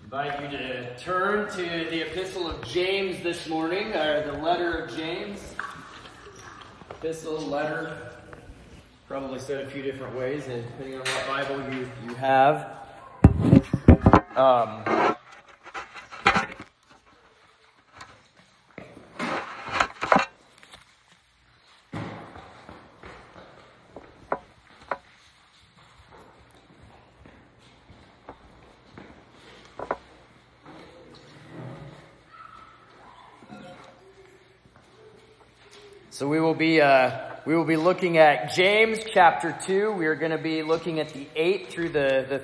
Invite you to turn to the Epistle of James this morning, or the letter of James. Epistle, letter, probably said a few different ways, and depending on what Bible you have. So we will be looking at James chapter 2. We are going to be looking at the 8th through the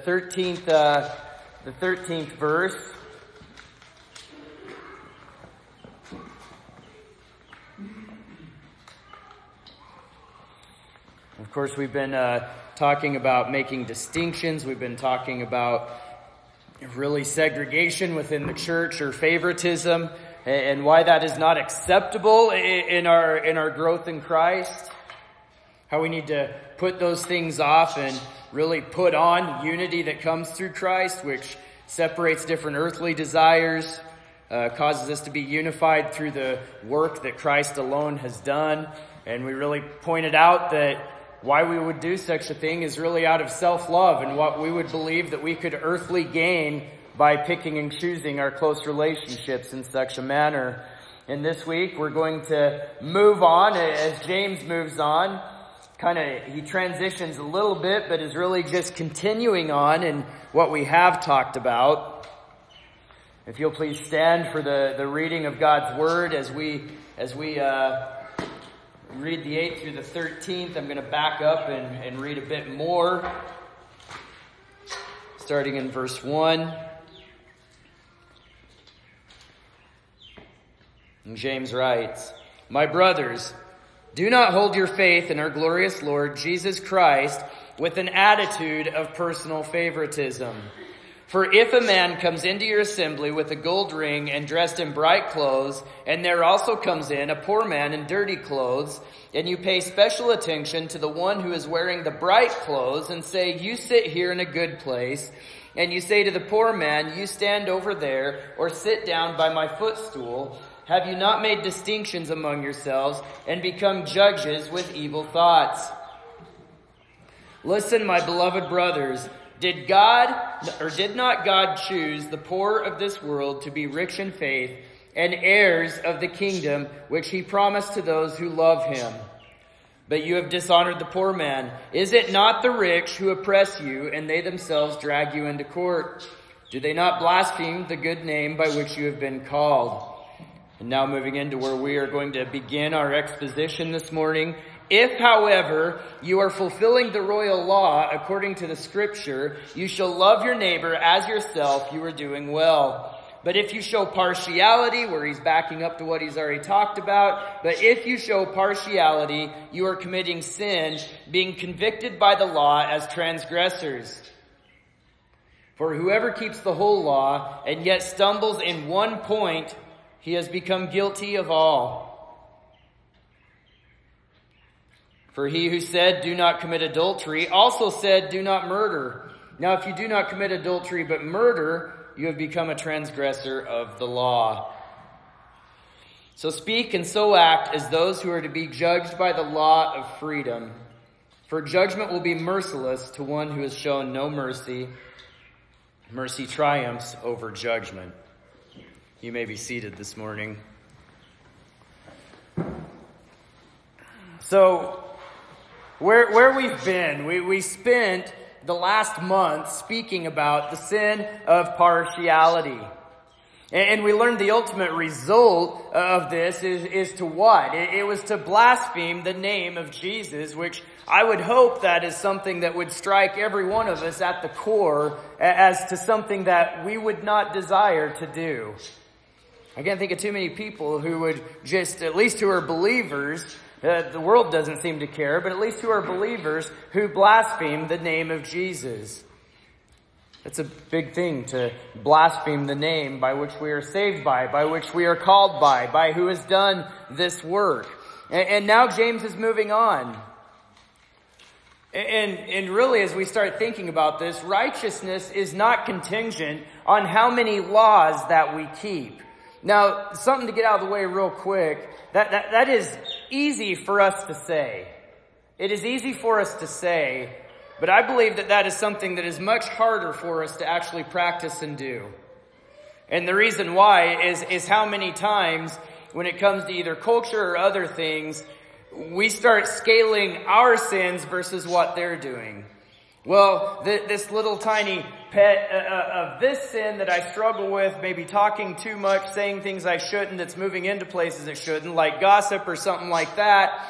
13th verse. Of course, we've been talking about making distinctions. We've been talking about really segregation within the church or favoritism, and why that is not acceptable in our growth in Christ. How we need to put those things off and really put on unity that comes through Christ, which separates different earthly desires, causes us to be unified through the work that Christ alone has done. And we really pointed out that why we would do such a thing is really out of self-love and what we would believe that we could earthly gain by picking and choosing our close relationships in such a manner. And this week we're going to move on as James moves on. He transitions a little bit, but is really just continuing on in what we have talked about. If you'll please stand for the reading of God's Word as we read the 8th through the 13th. I'm going to back up and read a bit more, starting in verse 1. And James writes, "My brothers, do not hold your faith in our glorious Lord Jesus Christ with an attitude of personal favoritism. For if a man comes into your assembly with a gold ring and dressed in bright clothes, and there also comes in a poor man in dirty clothes, and you pay special attention to the one who is wearing the bright clothes and say, 'You sit here in a good place,' and you say to the poor man, 'You stand over there,' or 'Sit down by my footstool,' have you not made distinctions among yourselves and become judges with evil thoughts? Listen, my beloved brothers, did not God choose the poor of this world to be rich in faith and heirs of the kingdom which he promised to those who love him? But you have dishonored the poor man. Is it not the rich who oppress you, and they themselves drag you into court? Do they not blaspheme the good name by which you have been called?" And now moving into where we are going to begin our exposition this morning. "If, however, you are fulfilling the royal law according to the scripture, you shall love your neighbor as yourself, you are doing well. But if you show partiality," where he's backing up to what he's already talked about, "but if you show partiality, you are committing sin, being convicted by the law as transgressors. For whoever keeps the whole law and yet stumbles in one point, he has become guilty of all. For he who said, 'Do not commit adultery,' also said, 'Do not murder.' Now if you do not commit adultery but murder, you have become a transgressor of the law. So speak and so act as those who are to be judged by the law of freedom. For judgment will be merciless to one who has shown no mercy. Mercy triumphs over judgment." You may be seated this morning. So, where we've been, we spent the last month speaking about the sin of partiality. And we learned the ultimate result of this is to what? It was to blaspheme the name of Jesus, which I would hope that is something that would strike every one of us at the core as to something that we would not desire to do. I can't think of too many people who would just, at least who are believers, the world doesn't seem to care, but at least who are believers who blaspheme the name of Jesus. It's a big thing to blaspheme the name by which we are saved by which we are called by who has done this work. And now James is moving on. And really, as we start thinking about this, righteousness is not contingent on how many laws that we keep. Now, something to get out of the way real quick, that is easy for us to say. It is easy for us to say, but I believe that is something that is much harder for us to actually practice and do. And the reason why is how many times when it comes to either culture or other things, we start scaling our sins versus what they're doing. Well, this little tiny pet of this sin that I struggle with, maybe talking too much, saying things I shouldn't, that's moving into places it shouldn't, like gossip or something like that.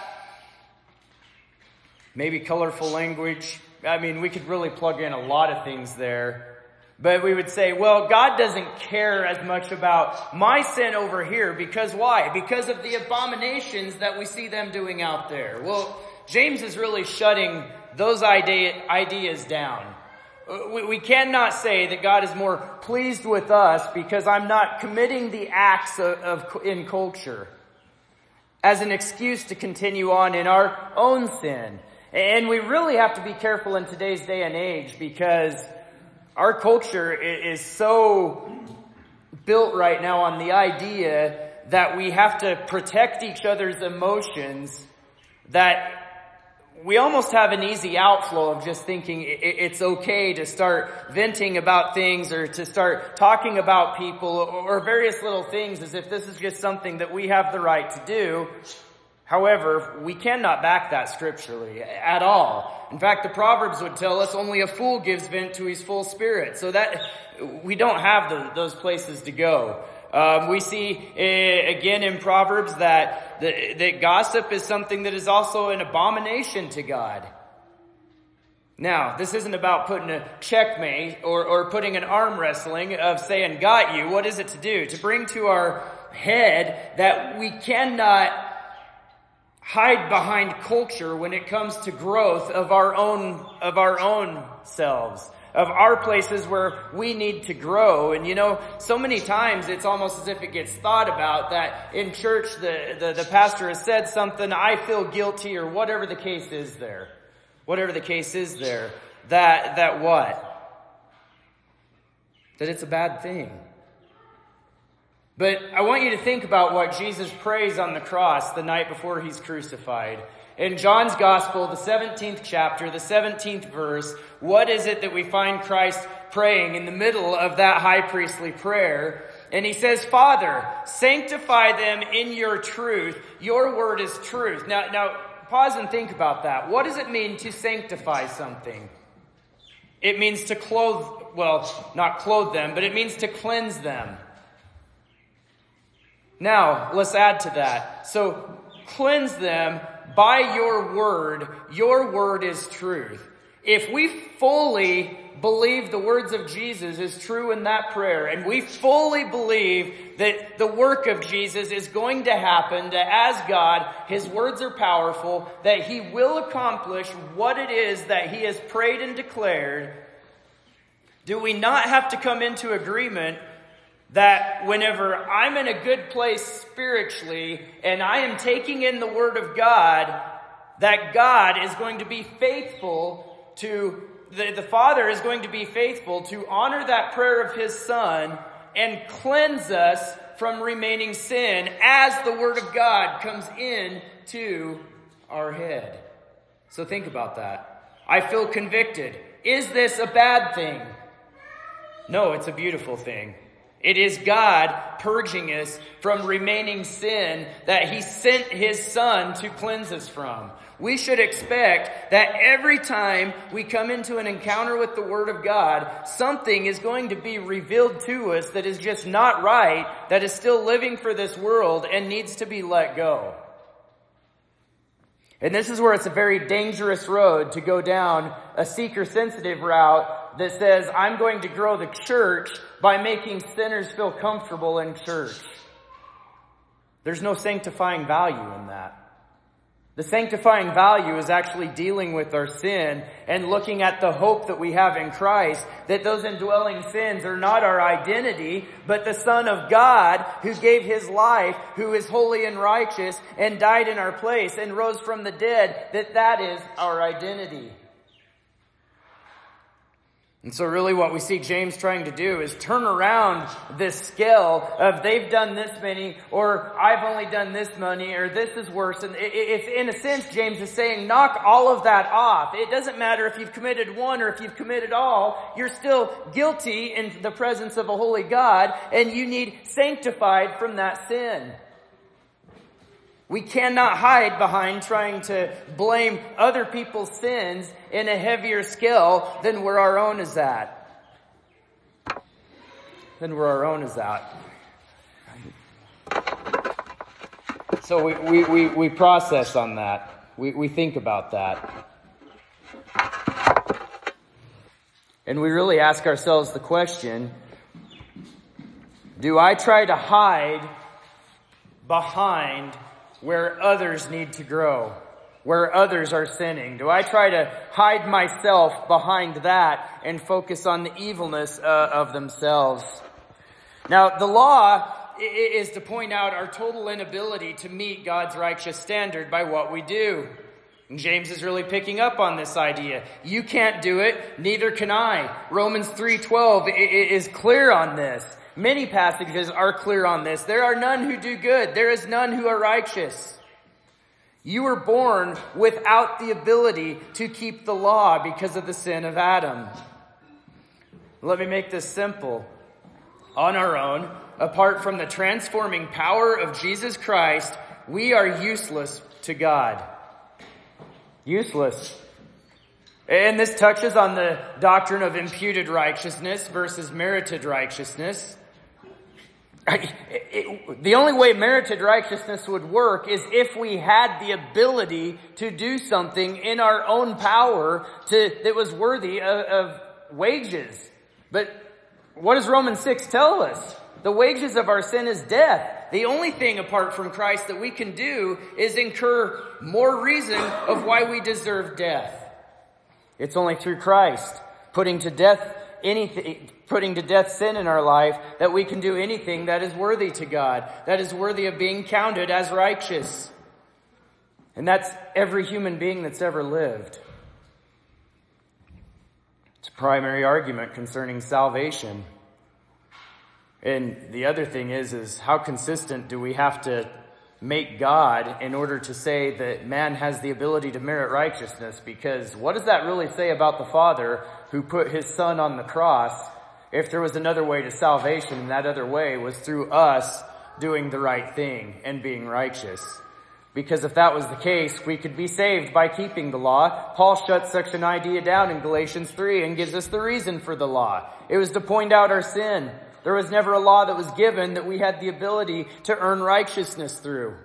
Maybe colorful language. I mean, we could really plug in a lot of things there. But we would say, well, God doesn't care as much about my sin over here because why? Because of the abominations that we see them doing out there. Well, James is really shutting those ideas down. We cannot say that God is more pleased with us because I'm not committing the acts in culture as an excuse to continue on in our own sin. And we really have to be careful in today's day and age because our culture is so built right now on the idea that we have to protect each other's emotions that we almost have an easy outflow of just thinking it's okay to start venting about things or to start talking about people or various little things as if this is just something that we have the right to do. However, we cannot back that scripturally at all. In fact, the Proverbs would tell us only a fool gives vent to his full spirit. So that we don't have those places to go. We see again in Proverbs that gossip is something that is also an abomination to God. Now, this isn't about putting a checkmate or putting an arm wrestling of saying, got you. What is it to do? To bring to our head that we cannot hide behind culture when it comes to growth of our own selves, of our places where we need to grow. And so many times it's almost as if it gets thought about that in church the pastor has said something, I feel guilty, or whatever the case is there. That what? That it's a bad thing. But I want you to think about what Jesus prays on the cross the night before he's crucified. In John's Gospel, the 17th chapter, the 17th verse, what is it that we find Christ praying in the middle of that high priestly prayer? And he says, Father, sanctify them in your truth. Your word is truth. Now, pause and think about that. What does it mean to sanctify something? It means to not clothe them, but it means to cleanse them. Now, let's add to that. So, cleanse them by your word. Your word is truth. If we fully believe the words of Jesus is true in that prayer, and we fully believe that the work of Jesus is going to happen, that as God, his words are powerful, that he will accomplish what it is that he has prayed and declared, do we not have to come into agreement that whenever I'm in a good place spiritually and I am taking in the Word of God, that God is going to be faithful to, the Father is going to be faithful to honor that prayer of his Son and cleanse us from remaining sin as the Word of God comes in to our head. So think about that. I feel convicted. Is this a bad thing? No, it's a beautiful thing. It is God purging us from remaining sin that he sent his Son to cleanse us from. We should expect that every time we come into an encounter with the Word of God, something is going to be revealed to us that is just not right, that is still living for this world and needs to be let go. And this is where it's a very dangerous road to go down a seeker-sensitive route that says, I'm going to grow the church by making sinners feel comfortable in church. There's no sanctifying value in that. The sanctifying value is actually dealing with our sin and looking at the hope that we have in Christ, that those indwelling sins are not our identity, but the Son of God who gave his life, who is holy and righteous and died in our place and rose from the dead, that is our identity. And so really what we see James trying to do is turn around this scale of they've done this many, or I've only done this many, or this is worse. And if in a sense, James is saying, knock all of that off. It doesn't matter if you've committed one or if you've committed all. You're still guilty in the presence of a holy God, and you need sanctified from that sin. We cannot hide behind trying to blame other people's sins in a heavier scale than where our own is at. So we process on that. We think about that. And we really ask ourselves the question, do I try to hide behind where others need to grow, where others are sinning? Do I try to hide myself behind that and focus on the evilness of themselves? Now, the law is to point out our total inability to meet God's righteous standard by what we do. And James is really picking up on this idea. You can't do it, neither can I. Romans 3:12 is clear on this. Many passages are clear on this. There are none who do good. There is none who are righteous. You were born without the ability to keep the law because of the sin of Adam. Let me make this simple. On our own, apart from the transforming power of Jesus Christ, we are useless to God. Useless. And this touches on the doctrine of imputed righteousness versus merited righteousness. The only way merited righteousness would work is if we had the ability to do something in our own power that was worthy of wages. But what does Romans 6 tell us? The wages of our sin is death. The only thing apart from Christ that we can do is incur more reason of why we deserve death. It's only through Christ putting to death sin in our life that we can do anything that is worthy to God, that is worthy of being counted as righteous. And that's every human being that's ever lived. It's a primary argument concerning salvation. And the other thing is how consistent do we have to make God in order to say that man has the ability to merit righteousness? Because what does that really say about the Father who put his Son on the cross if there was another way to salvation, and that other way was through us doing the right thing and being righteous? Because if that was the case, we could be saved by keeping the law. Paul shuts such an idea down in Galatians 3 and gives us the reason for the law. It was to point out our sin. There was never a law that was given that we had the ability to earn righteousness through.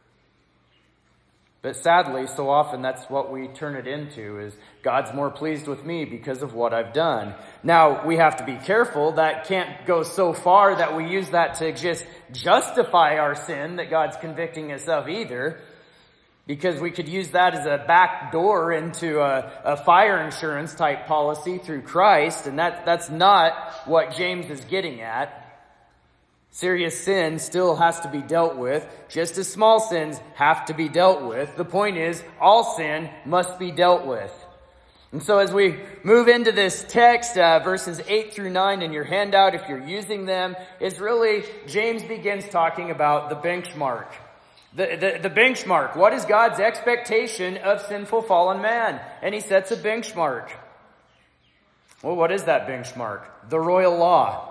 But sadly, so often that's what we turn it into, is God's more pleased with me because of what I've done. Now, we have to be careful. That can't go so far that we use that to just justify our sin that God's convicting us of either. Because we could use that as a back door into a fire insurance type policy through Christ. And that's not what James is getting at. Serious sin still has to be dealt with, just as small sins have to be dealt with. The point is, all sin must be dealt with. And so as we move into this text, verses 8 through 9 in your handout, if you're using them, is really, James begins talking about the benchmark. The benchmark. What is God's expectation of sinful fallen man? And he sets a benchmark. Well, what is that benchmark? The royal law.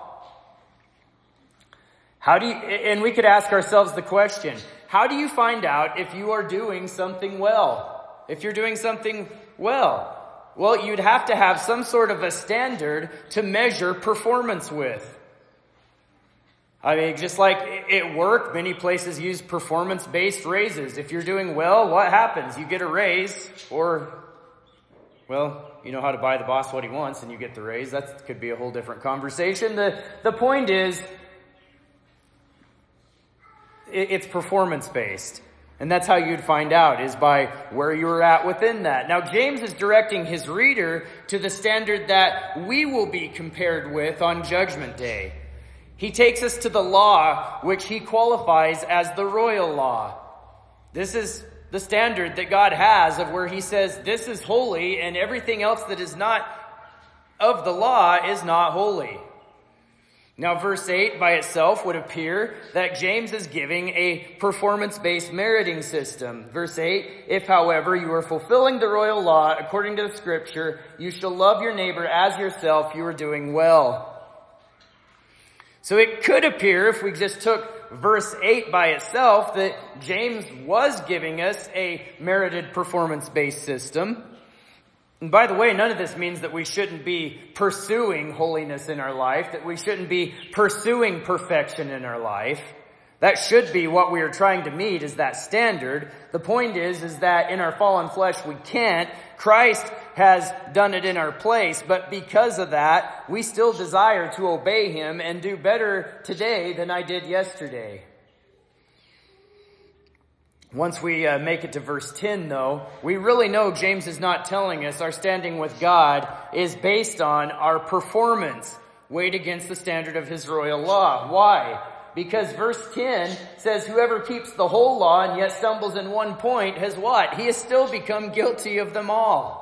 And we could ask ourselves the question, how do you find out if you are doing something well? If you're doing something well? Well, you'd have to have some sort of a standard to measure performance with. I mean, just like at work, many places use performance-based raises. If you're doing well, what happens? You get a raise, or, well, you know how to buy the boss what he wants and you get the raise. That could be a whole different conversation. The point is, it's performance-based. And that's how you'd find out, is by where you're at within that. Now, James is directing his reader to the standard that we will be compared with on Judgment Day. He takes us to the law, which he qualifies as the royal law. This is the standard that God has of where he says this is holy and everything else that is not of the law is not holy. Now, verse 8 by itself would appear that James is giving a performance-based meriting system. Verse 8, if, however, you are fulfilling the royal law according to the scripture, you shall love your neighbor as yourself, you are doing well. So it could appear, if we just took verse 8 by itself, that James was giving us a merited performance-based system. And by the way, none of this means that we shouldn't be pursuing holiness in our life, that we shouldn't be pursuing perfection in our life. That should be what we are trying to meet, is that standard. The point is that in our fallen flesh we can't. Christ has done it in our place, but because of that, we still desire to obey him and do better today than I did yesterday. Once we make it to verse 10, though, we really know James is not telling us our standing with God is based on our performance weighed against the standard of his royal law. Why? Because verse 10 says, whoever keeps the whole law and yet stumbles in one point has what? He has still become guilty of them all.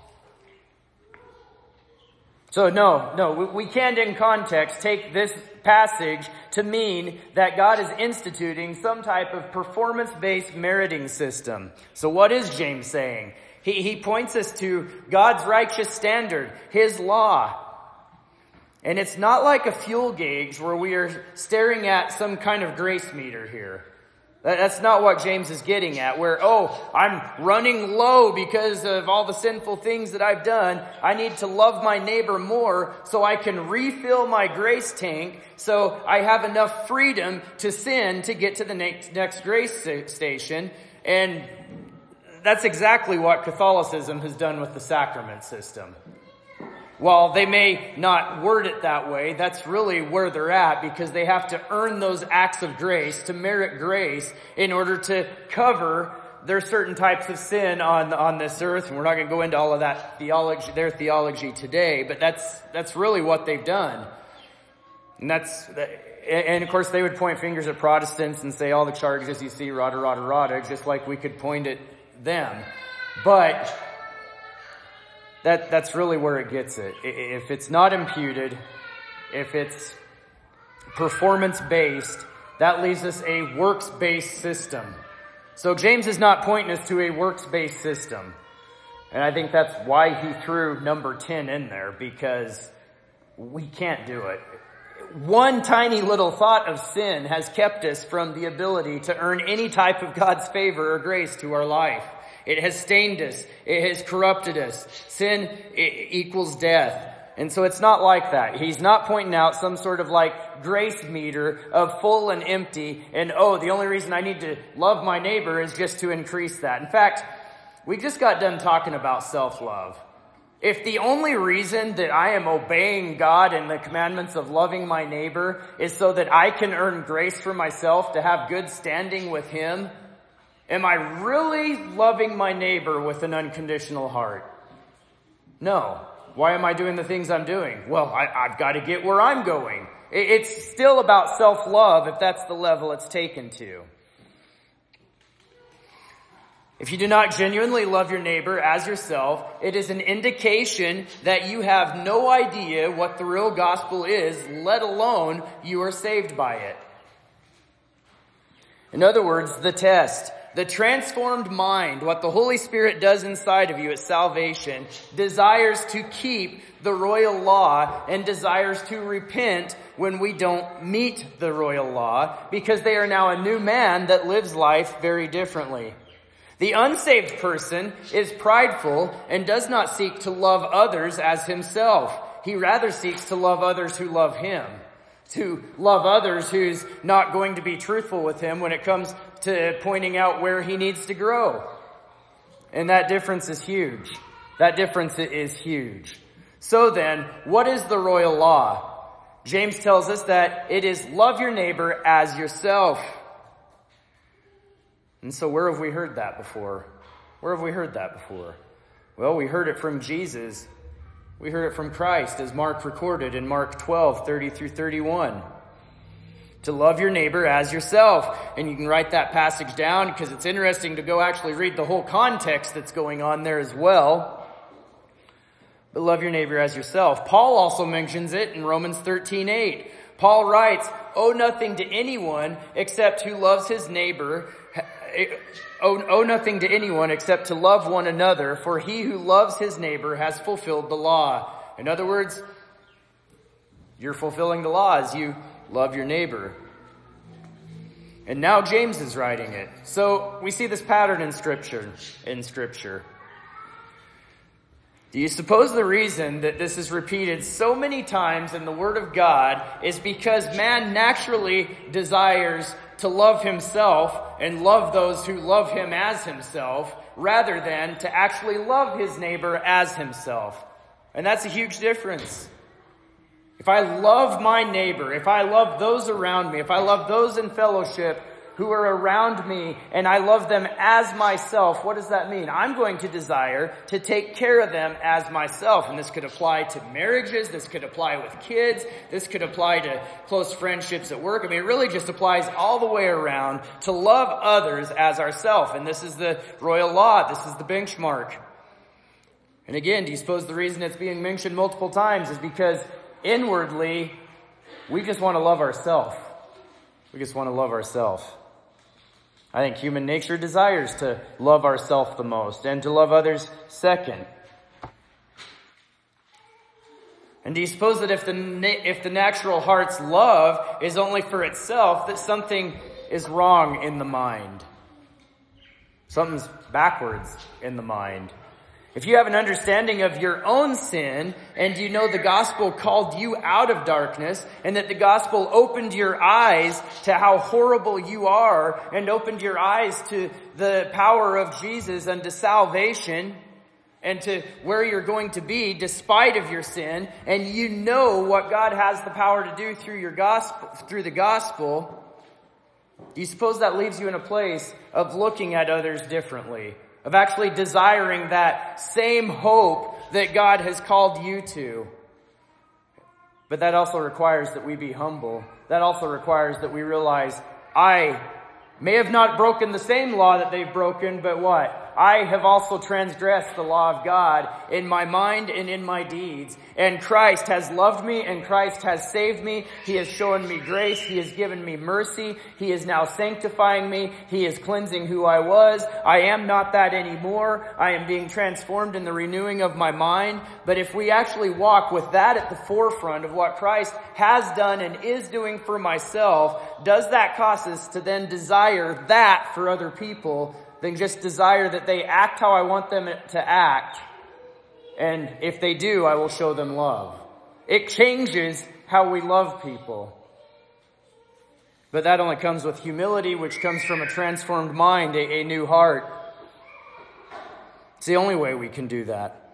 So no, we can't in context take this passage to mean that God is instituting some type of performance-based meriting system. So what is James saying? He points us to God's righteous standard, his law. And it's not like a fuel gauge where we are staring at some kind of grace meter here. That's not what James is getting at, where, I'm running low because of all the sinful things that I've done. I need to love my neighbor more so I can refill my grace tank so I have enough freedom to sin to get to the next grace station. And that's exactly what Catholicism has done with the sacrament system. While they may not word it that way, that's really where they're at, because they have to earn those acts of grace, to merit grace, in order to cover their certain types of sin on this earth. And we're not going to go into all of that theology, their theology today, but that's really what they've done. And of course they would point fingers at Protestants and say all the charges you see, rada, rada, rada, just like we could point at them. But that's really where it gets it. If it's not imputed, if it's performance-based, that leaves us a works-based system. So James is not pointing us to a works-based system. And I think that's why he threw number 10 in there, because we can't do it. One tiny little thought of sin has kept us from the ability to earn any type of God's favor or grace to our life. It has stained us. It has corrupted us. Sin equals death. And so it's not like that. He's not pointing out some sort of like grace meter of full and empty. And the only reason I need to love my neighbor is just to increase that. In fact, we just got done talking about self-love. If the only reason that I am obeying God and the commandments of loving my neighbor is so that I can earn grace for myself to have good standing with him, am I really loving my neighbor with an unconditional heart? No. Why am I doing the things I'm doing? Well, I've got to get where I'm going. It's still about self-love if that's the level it's taken to. If you do not genuinely love your neighbor as yourself, it is an indication that you have no idea what the real gospel is, let alone you are saved by it. In other words, the test. The transformed mind, what the Holy Spirit does inside of you at salvation, desires to keep the royal law and desires to repent when we don't meet the royal law, because they are now a new man that lives life very differently. The unsaved person is prideful and does not seek to love others as himself. He rather seeks to love others who love him. To love others who's not going to be truthful with him when it comes to pointing out where he needs to grow. And that difference is huge. That difference is huge. So then, what is the royal law? James tells us that it is love your neighbor as yourself. And so where have we heard that before? Where have we heard that before? Well, we heard it from Jesus. We heard it from Christ, as Mark recorded in Mark 12, 30 through 31. To love your neighbor as yourself. And you can write that passage down because it's interesting to go actually read the whole context that's going on there as well. but love your neighbor as yourself. Paul also mentions it in Romans 13:8. Paul writes, owe nothing to anyone except who loves his neighbor. Owe nothing to anyone except to love one another, for he who loves his neighbor has fulfilled the law. In other words, you're fulfilling the law as you love your neighbor. And now James is writing it. So we see this pattern in Scripture. Do you suppose the reason that this is repeated so many times in the Word of God is because man naturally desires to love himself and love those who love him as himself, rather than to actually love his neighbor as himself? And that's a huge difference. If I love my neighbor, if I love those around me, if I love those in fellowship who are around me, and I love them as myself, what does that mean? I'm going to desire to take care of them as myself. And this could apply to marriages, this could apply with kids, this could apply to close friendships at work. I mean, it really just applies all the way around to love others as ourselves. And this is the royal law, this is the benchmark. And again, do you suppose the reason it's being mentioned multiple times is because inwardly, we just want to love ourselves. We just want to love ourselves. I think human nature desires to love ourselves the most and to love others second. And do you suppose that if the natural heart's love is only for itself, that something is wrong in the mind? Something's backwards in the mind. If you have an understanding of your own sin, and you know the gospel called you out of darkness, and that the gospel opened your eyes to how horrible you are, and opened your eyes to the power of Jesus and to salvation, and to where you're going to be despite of your sin, and you know what God has the power to do through the gospel, do you suppose that leaves you in a place of looking at others differently? Of actually desiring that same hope that God has called you to. But that also requires that we be humble. That also requires that we realize, I may have not broken the same law that they've broken, but what? I have also transgressed the law of God in my mind and in my deeds. And Christ has loved me, and Christ has saved me. He has shown me grace. He has given me mercy. He is now sanctifying me. He is cleansing who I was. I am not that anymore. I am being transformed in the renewing of my mind. But if we actually walk with that at the forefront of what Christ has done and is doing for myself, does that cause us to then desire that for other people than just desire that they act how I want them to act? And if they do, I will show them love. It changes how we love people. But that only comes with humility, which comes from a transformed mind, a new heart. It's the only way we can do that.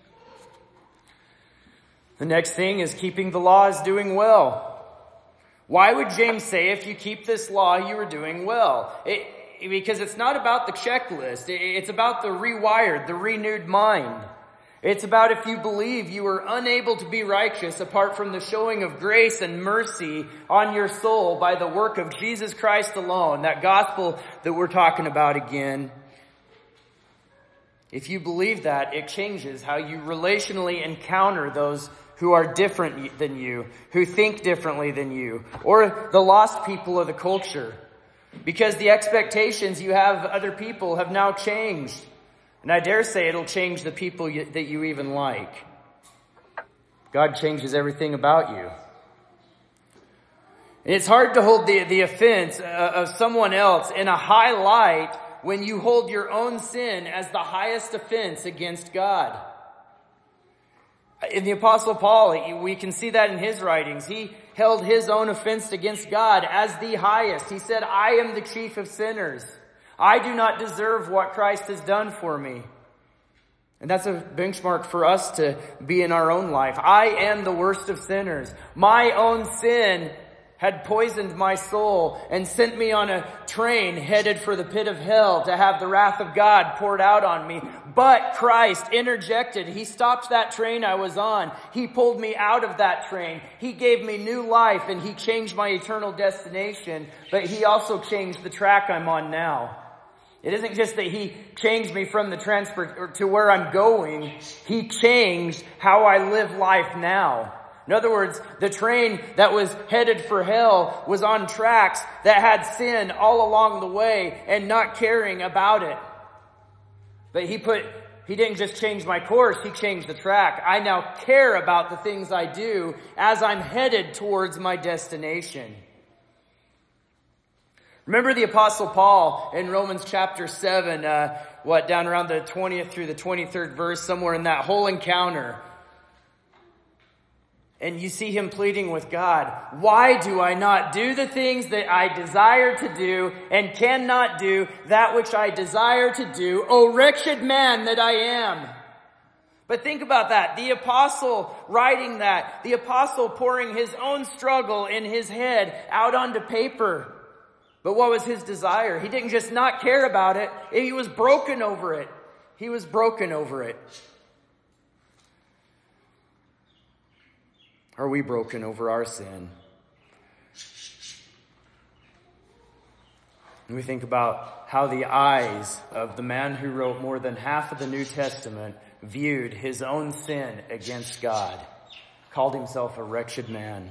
The next thing is keeping the law is doing well. Why would James say if you keep this law, you are doing well? Because it's not about the checklist. It's about the rewired, the renewed mind. It's about if you believe you are unable to be righteous apart from the showing of grace and mercy on your soul by the work of Jesus Christ alone, that gospel that we're talking about again. If you believe that, it changes how you relationally encounter those who are different than you, who think differently than you, or the lost people of the culture. Because the expectations you have of other people have now changed. And I dare say it'll change the people that you even like. God changes everything about you. And it's hard to hold the offense of someone else in a high light when you hold your own sin as the highest offense against God. In the Apostle Paul, we can see that in his writings. He held his own offense against God as the highest. He said, I am the chief of sinners. I do not deserve what Christ has done for me. And that's a benchmark for us to be in our own life. I am the worst of sinners. My own sin had poisoned my soul and sent me on a train headed for the pit of hell to have the wrath of God poured out on me. But Christ interjected. He stopped that train I was on. He pulled me out of that train. He gave me new life and He changed my eternal destination. But He also changed the track I'm on now. It isn't just that he changed me from the transport or to where I'm going. He changed how I live life now. In other words, the train that was headed for hell was on tracks that had sin all along the way and not caring about it. But he didn't just change my course, he changed the track. I now care about the things I do as I'm headed towards my destination. Remember the Apostle Paul in Romans chapter 7, down around the 20th through the 23rd verse, somewhere in that whole encounter. And you see him pleading with God, why do I not do the things that I desire to do and cannot do that which I desire to do? O wretched man that I am. But think about that. The apostle writing that, the apostle pouring his own struggle in his head out onto paper. But what was his desire? He didn't just not care about it. He was broken over it. He was broken over it. Are we broken over our sin? And we think about how the eyes of the man who wrote more than half of the New Testament viewed his own sin against God, called himself a wretched man.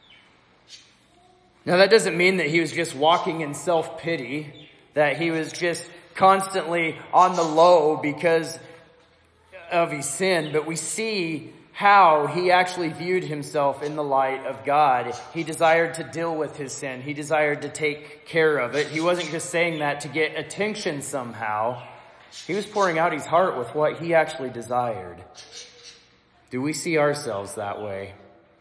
Now that doesn't mean that he was just walking in self-pity, that he was just constantly on the low because of his sin, but we see how he actually viewed himself in the light of God. He desired to deal with his sin. He desired to take care of it. He wasn't just saying that to get attention somehow. He was pouring out his heart with what he actually desired. Do we see ourselves that way?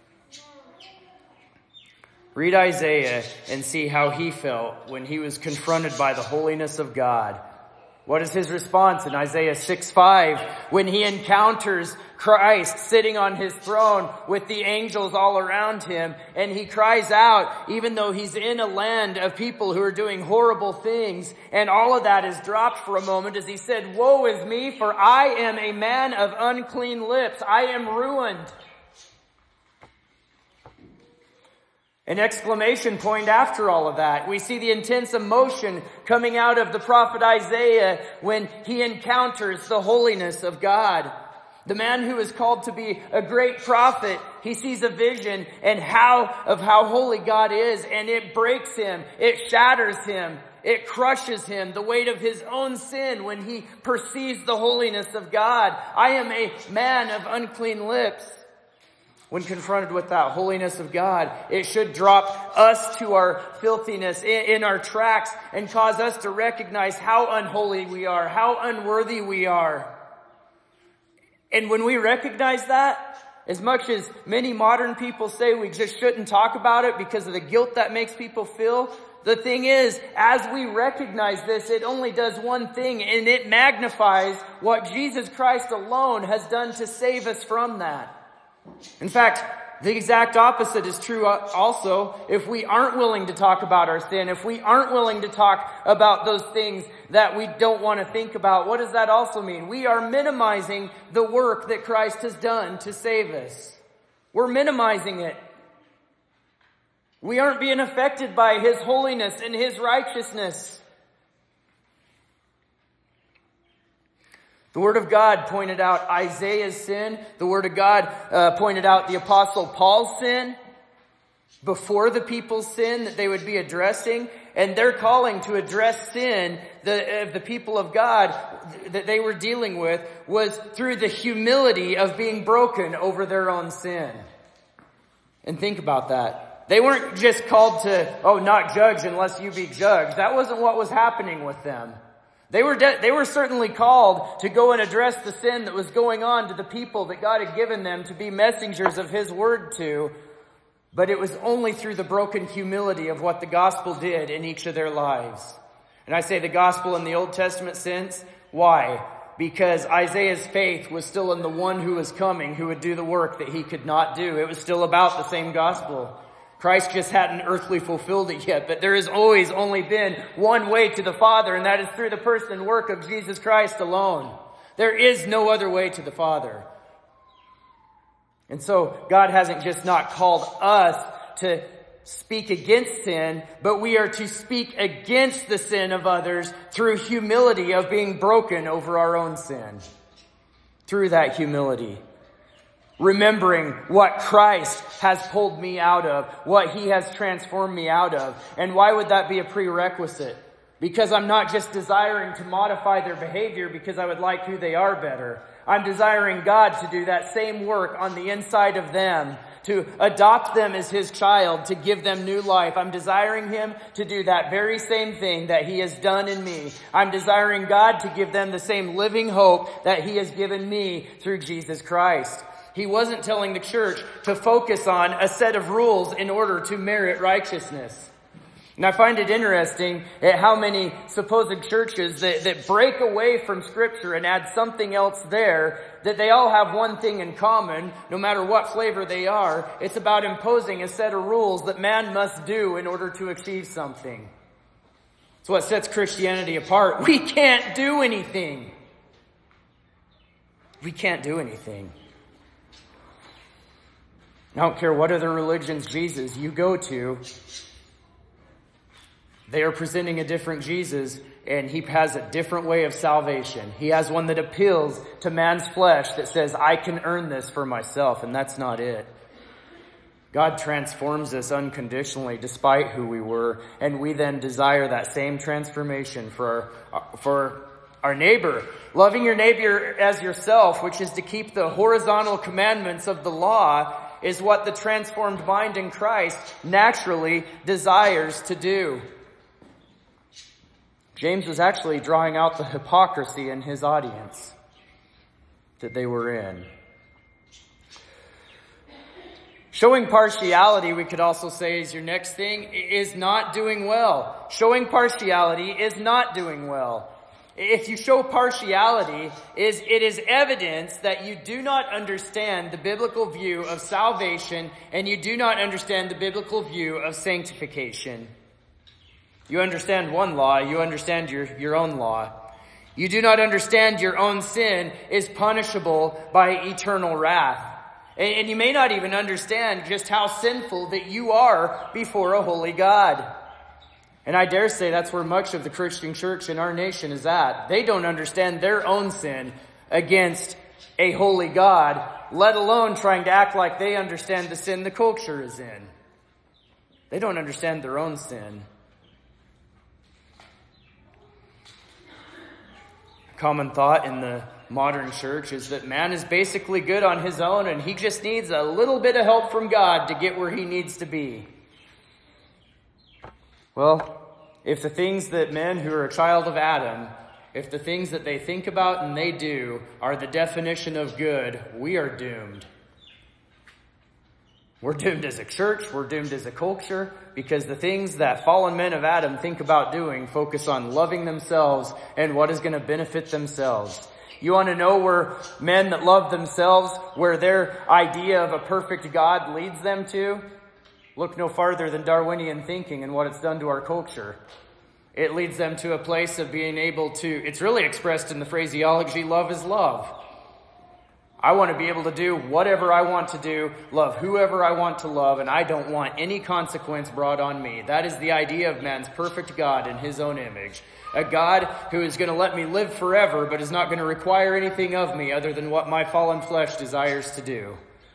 Read Isaiah and see how he felt when he was confronted by the holiness of God. What is his response in Isaiah 6:5 when he encounters Christ sitting on his throne with the angels all around him, and he cries out, even though he's in a land of people who are doing horrible things, and all of that is dropped for a moment as he said, "Woe is me, for I am a man of unclean lips. I am ruined." An exclamation point after all of that. We see the intense emotion coming out of the prophet Isaiah when he encounters the holiness of God. The man who is called to be a great prophet, he sees a vision and how holy God is, and it breaks him, it shatters him, it crushes him, the weight of his own sin when he perceives the holiness of God. I am a man of unclean lips. When confronted with that holiness of God, it should drop us to our filthiness in our tracks and cause us to recognize how unholy we are, how unworthy we are. And when we recognize that, as much as many modern people say we just shouldn't talk about it because of the guilt that makes people feel, the thing is, as we recognize this, it only does one thing, and it magnifies what Jesus Christ alone has done to save us from that. In fact, the exact opposite is true also. If we aren't willing to talk about our sin, if we aren't willing to talk about those things that we don't want to think about, what does that also mean? We are minimizing the work that Christ has done to save us. We're minimizing it. We aren't being affected by His holiness and His righteousness. The Word of God pointed out Isaiah's sin. The Word of God pointed out the Apostle Paul's sin before the people's sin that they would be addressing. And their calling to address sin of the people of God that they were dealing with was through the humility of being broken over their own sin. And think about that. They weren't just called to, not judge unless you be judged. That wasn't what was happening with them. They were certainly called to go and address the sin that was going on to the people that God had given them to be messengers of His word to, but it was only through the broken humility of what the gospel did in each of their lives. And I say the gospel in the Old Testament sense. Why? Because Isaiah's faith was still in the one who was coming, who would do the work that he could not do. It was still about the same gospel. Christ just hadn't earthly fulfilled it yet, but there has always only been one way to the Father, and that is through the person and work of Jesus Christ alone. There is no other way to the Father. And so God hasn't just not called us to speak against sin, but we are to speak against the sin of others through humility of being broken over our own sin. Through that humility. Remembering what Christ has pulled me out of, what He has transformed me out of. And why would that be a prerequisite? Because I'm not just desiring to modify their behavior because I would like who they are better. I'm desiring God to do that same work on the inside of them, to adopt them as His child, to give them new life. I'm desiring Him to do that very same thing that He has done in me. I'm desiring God to give them the same living hope that He has given me through Jesus Christ. He wasn't telling the church to focus on a set of rules in order to merit righteousness. And I find it interesting at how many supposed churches that break away from Scripture and add something else there, that they all have one thing in common, no matter what flavor they are. It's about imposing a set of rules that man must do in order to achieve something. It's what sets Christianity apart. We can't do anything. We can't do anything. I don't care what other religions, Jesus, you go to. They are presenting a different Jesus, and He has a different way of salvation. He has one that appeals to man's flesh that says, I can earn this for myself, and that's not it. God transforms us unconditionally despite who we were, and we then desire that same transformation for our neighbor. Loving your neighbor as yourself, which is to keep the horizontal commandments of the law, is what the transformed mind in Christ naturally desires to do. James was actually drawing out the hypocrisy in his audience that they were in. Showing partiality, we could also say, is your next thing, is not doing well. Showing partiality is not doing well. If you show partiality, it is evidence that you do not understand the biblical view of salvation, and you do not understand the biblical view of sanctification. You understand one law, you understand your own law. You do not understand your own sin is punishable by eternal wrath. And you may not even understand just how sinful that you are before a holy God. And I dare say that's where much of the Christian church in our nation is at. They don't understand their own sin against a holy God, let alone trying to act like they understand the sin the culture is in. They don't understand their own sin. Common thought in the modern church is that man is basically good on his own and he just needs a little bit of help from God to get where he needs to be. Well, if the things that men who are a child of Adam, if the things that they think about and they do are the definition of good, we are doomed. We're doomed as a church, we're doomed as a culture, because the things that fallen men of Adam think about doing focus on loving themselves and what is going to benefit themselves. You want to know where men that love themselves, where their idea of a perfect God leads them to? Look no farther than Darwinian thinking and what it's done to our culture. It leads them to a place of being able to, it's really expressed in the phraseology, love is love. I want to be able to do whatever I want to do, love whoever I want to love, and I don't want any consequence brought on me. That is the idea of man's perfect God in his own image. A God who is going to let me live forever, but is not going to require anything of me other than what my fallen flesh desires to do.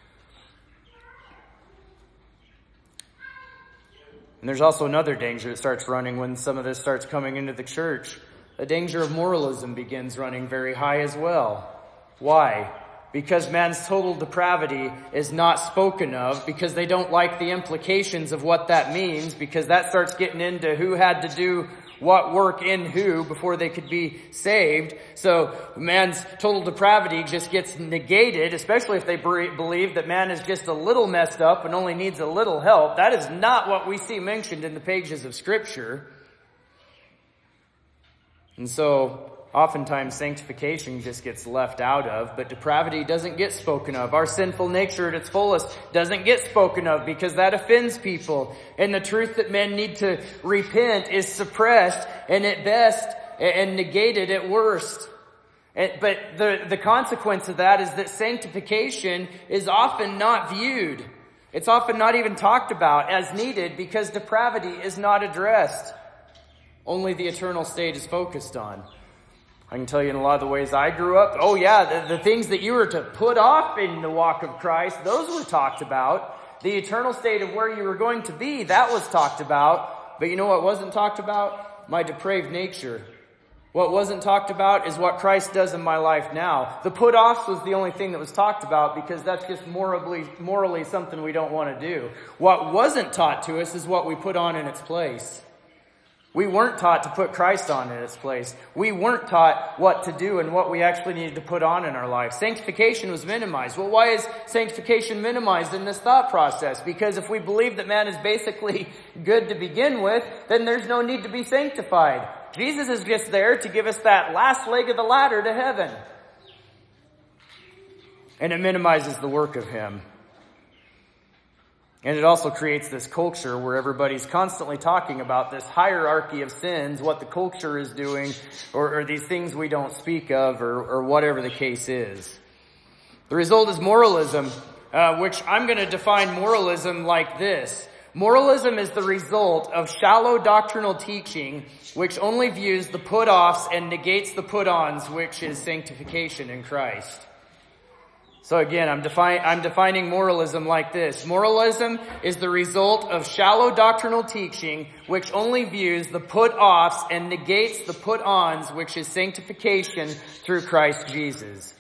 And there's also another danger that starts running when some of this starts coming into the church. A danger of moralism begins running very high as well. Why? Because man's total depravity is not spoken of, because they don't like the implications of what that means, because that starts getting into who had to do what work in who before they could be saved. So man's total depravity just gets negated, especially if they believe that man is just a little messed up and only needs a little help. That is not what we see mentioned in the pages of Scripture. And so oftentimes sanctification just gets left out of, but depravity doesn't get spoken of. Our sinful nature at its fullest doesn't get spoken of because that offends people. And the truth that men need to repent is suppressed and at best and negated at worst. But the consequence of that is that sanctification is often not viewed. It's often not even talked about as needed because depravity is not addressed. Only the eternal state is focused on. I can tell you in a lot of the ways I grew up, the things that you were to put off in the walk of Christ, those were talked about. The eternal state of where you were going to be, that was talked about. But you know what wasn't talked about? My depraved nature. What wasn't talked about is what Christ does in my life now. The put-offs was the only thing that was talked about because that's just morally something we don't want to do. What wasn't taught to us is what we put on in its place. We weren't taught to put Christ on in its place. We weren't taught what to do and what we actually needed to put on in our life. Sanctification was minimized. Well, why is sanctification minimized in this thought process? Because if we believe that man is basically good to begin with, then there's no need to be sanctified. Jesus is just there to give us that last leg of the ladder to heaven. And it minimizes the work of him. And it also creates this culture where everybody's constantly talking about this hierarchy of sins, what the culture is doing, or these things we don't speak of, or whatever the case is. The result is moralism, which I'm going to define moralism like this. Moralism is the result of shallow doctrinal teaching which only views the put-offs and negates the put-ons, which is sanctification in Christ. So again, I'm defining moralism like this. Moralism is the result of shallow doctrinal teaching which only views the put-offs and negates the put-ons, which is sanctification through Christ Jesus.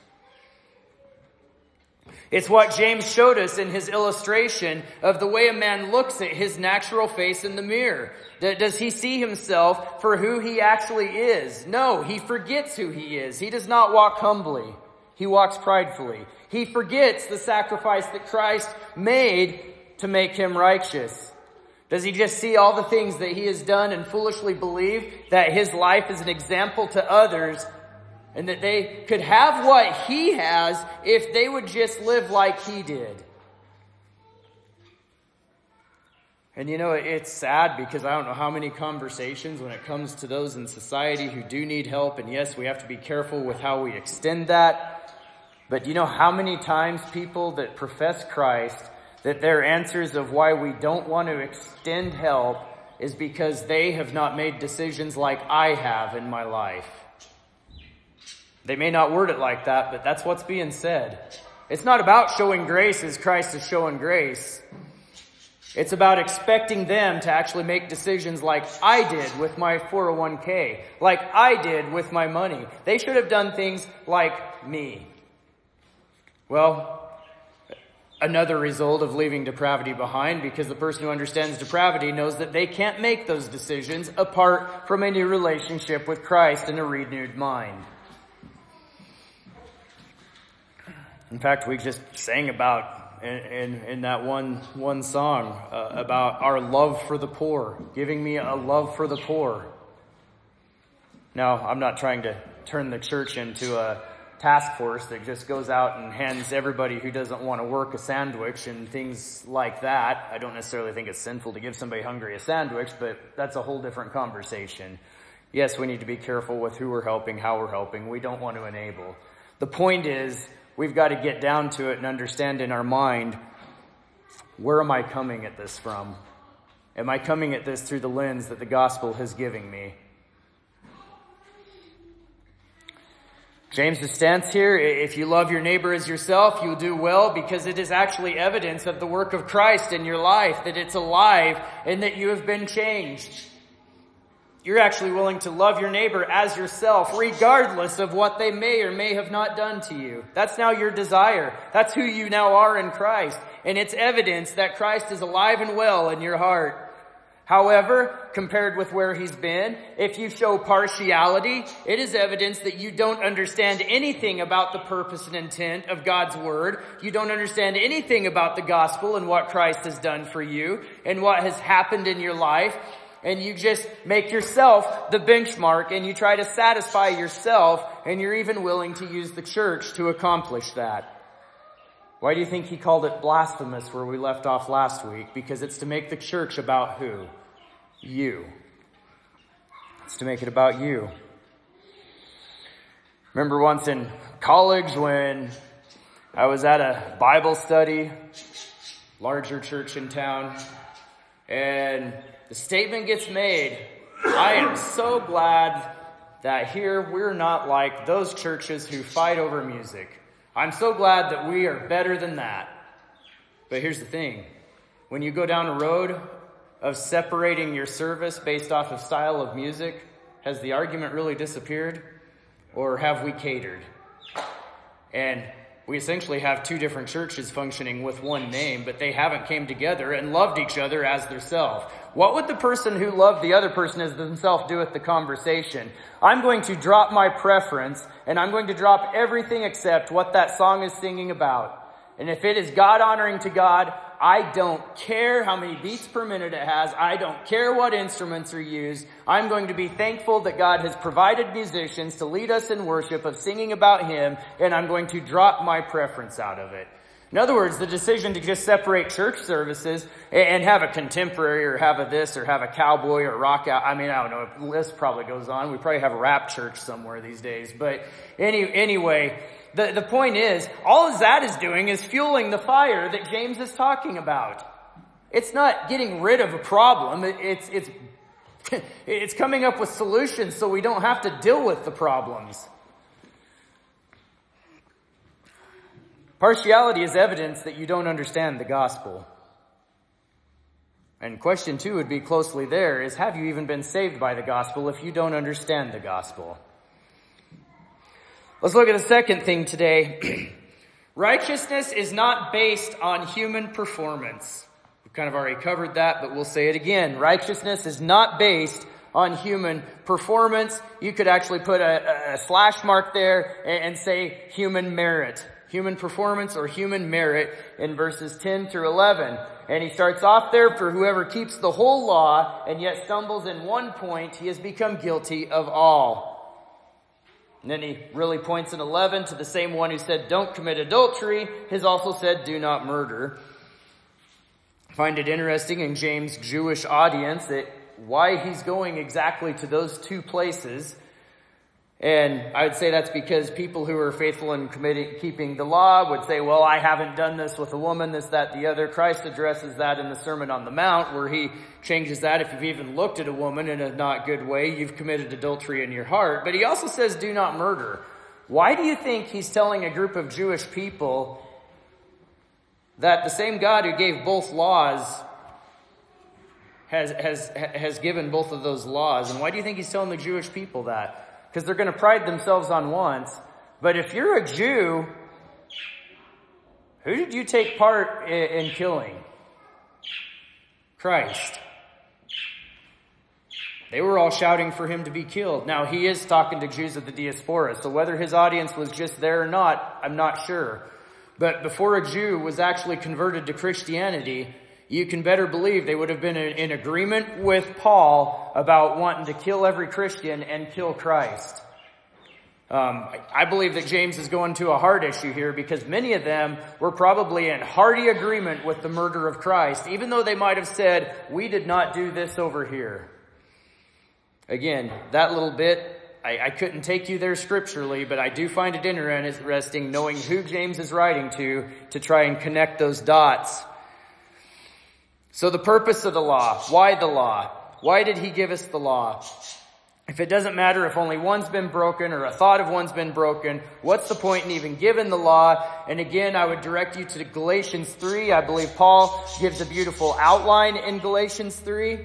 It's what James showed us in his illustration of the way a man looks at his natural face in the mirror. Does he see himself for who he actually is? No, he forgets who he is. He does not walk humbly. He walks pridefully. He forgets the sacrifice that Christ made to make him righteous. Does he just see all the things that he has done and foolishly believe that his life is an example to others and that they could have what he has if they would just live like he did? And you know, it's sad because I don't know how many conversations when it comes to those in society who do need help, and yes, we have to be careful with how we extend that. But you know how many times people that profess Christ, that their answers of why we don't want to extend help is because they have not made decisions like I have in my life. They may not word it like that, but that's what's being said. It's not about showing grace as Christ is showing grace. It's about expecting them to actually make decisions like I did with my 401k, like I did with my money. They should have done things like me. Well, another result of leaving depravity behind, because the person who understands depravity knows that they can't make those decisions apart from a new relationship with Christ and a renewed mind. In fact, we just sang about in that one song about our love for the poor, giving me a love for the poor. Now, I'm not trying to turn the church into a task force that just goes out and hands everybody who doesn't want to work a sandwich and things like that. I don't necessarily think it's sinful to give somebody hungry a sandwich, but that's a whole different conversation. Yes, we need to be careful with who we're helping, how we're helping. We don't want to enable. The point is, we've got to get down to it and understand in our mind, where am I coming at this from? Am I coming at this through the lens that the gospel has given me? James' stance here, if you love your neighbor as yourself, you'll do well because it is actually evidence of the work of Christ in your life, that it's alive and that you have been changed. You're actually willing to love your neighbor as yourself, regardless of what they may or may have not done to you. That's now your desire. That's who you now are in Christ. And it's evidence that Christ is alive and well in your heart. However, compared with where he's been, if you show partiality, it is evidence that you don't understand anything about the purpose and intent of God's word. You don't understand anything about the gospel and what Christ has done for you and what has happened in your life. And you just make yourself the benchmark and you try to satisfy yourself, and you're even willing to use the church to accomplish that. Why do you think he called it blasphemous where we left off last week? Because it's to make the church about who? You. It's to make it about you. Remember once in college when I was at a Bible study, larger church in town, and the statement gets made, I am so glad that here we're not like those churches who fight over music. I'm so glad that we are better than that. But here's the thing. When you go down a road of separating your service based off of style of music, has the argument really disappeared? Or have we catered? And we essentially have two different churches functioning with one name, but they haven't came together and loved each other as theirself. What would the person who loved the other person as themselves do with the conversation? I'm going to drop my preference, and I'm going to drop everything except what that song is singing about. And if it is God-honoring to God, I don't care how many beats per minute it has. I don't care what instruments are used. I'm going to be thankful that God has provided musicians to lead us in worship of singing about Him, and I'm going to drop my preference out of it. In other words, the decision to just separate church services and have a contemporary or have a this or have a cowboy or rock out. I mean, I don't know. The list probably goes on. We probably have a rap church somewhere these days. But anyway, the point is, all that is doing is fueling the fire that James is talking about. It's not getting rid of a problem. It's coming up with solutions so we don't have to deal with the problems. Partiality is evidence that you don't understand the gospel. And question 2 would be closely there is, have you even been saved by the gospel if you don't understand the gospel? Let's look at the second thing today. Righteousness is not based on human performance. We've kind of already covered that, but we'll say it again. Righteousness is not based on human performance. You could actually put a slash mark there and say human merit. Human performance or human merit in verses 10 through 11. And he starts off there, for whoever keeps the whole law and yet stumbles in one point, he has become guilty of all. And then he really points in 11 to the same one who said, don't commit adultery, has also said, do not murder. I find it interesting in James' Jewish audience that why he's going exactly to those two places. And I would say that's because people who are faithful in keeping the law would say, well, I haven't done this with a woman, this, that, the other. Christ addresses that in the Sermon on the Mount, where he changes that. If you've even looked at a woman in a not good way, you've committed adultery in your heart. But he also says, do not murder. Why do you think he's telling a group of Jewish people that the same God who gave both laws has given both of those laws? And why do you think he's telling the Jewish people that? Because they're going to pride themselves on once. But if you're a Jew, who did you take part in killing? Christ. They were all shouting for him to be killed. Now, he is talking to Jews of the diaspora, so whether his audience was just there or not, I'm not sure. But before a Jew was actually converted to Christianity, you can better believe they would have been in agreement with Paul about wanting to kill every Christian and kill Christ. I believe that James is going to a hard issue here because many of them were probably in hearty agreement with the murder of Christ, even though they might have said, we did not do this over here. Again, that little bit, I couldn't take you there scripturally, but I do find it interesting knowing who James is writing to try and connect those dots. So the purpose of the law. Why the law? Why did he give us the law? If it doesn't matter if only one's been broken or a thought of one's been broken, what's the point in even giving the law? And again, I would direct you to Galatians 3. I believe Paul gives a beautiful outline in Galatians 3.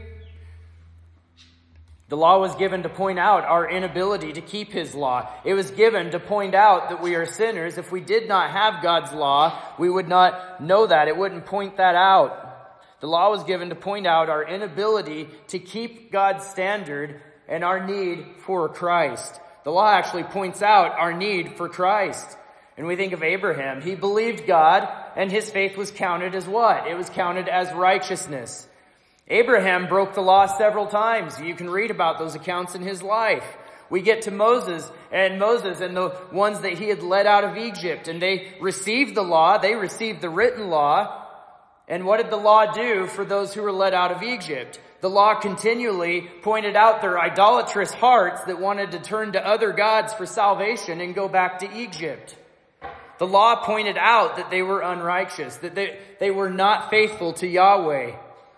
The law was given to point out our inability to keep his law. It was given to point out that we are sinners. If we did not have God's law, we would not know that. It wouldn't point that out. The law was given to point out our inability to keep God's standard and our need for Christ. The law actually points out our need for Christ. And we think of Abraham. He believed God, and his faith was counted as what? It was counted as righteousness. Abraham broke the law several times. You can read about those accounts in his life. We get to Moses and the ones that he had led out of Egypt, and they received the law. They received the written law. And what did the law do for those who were led out of Egypt? The law continually pointed out their idolatrous hearts that wanted to turn to other gods for salvation and go back to Egypt. The law pointed out that they were unrighteous, that they were not faithful to Yahweh.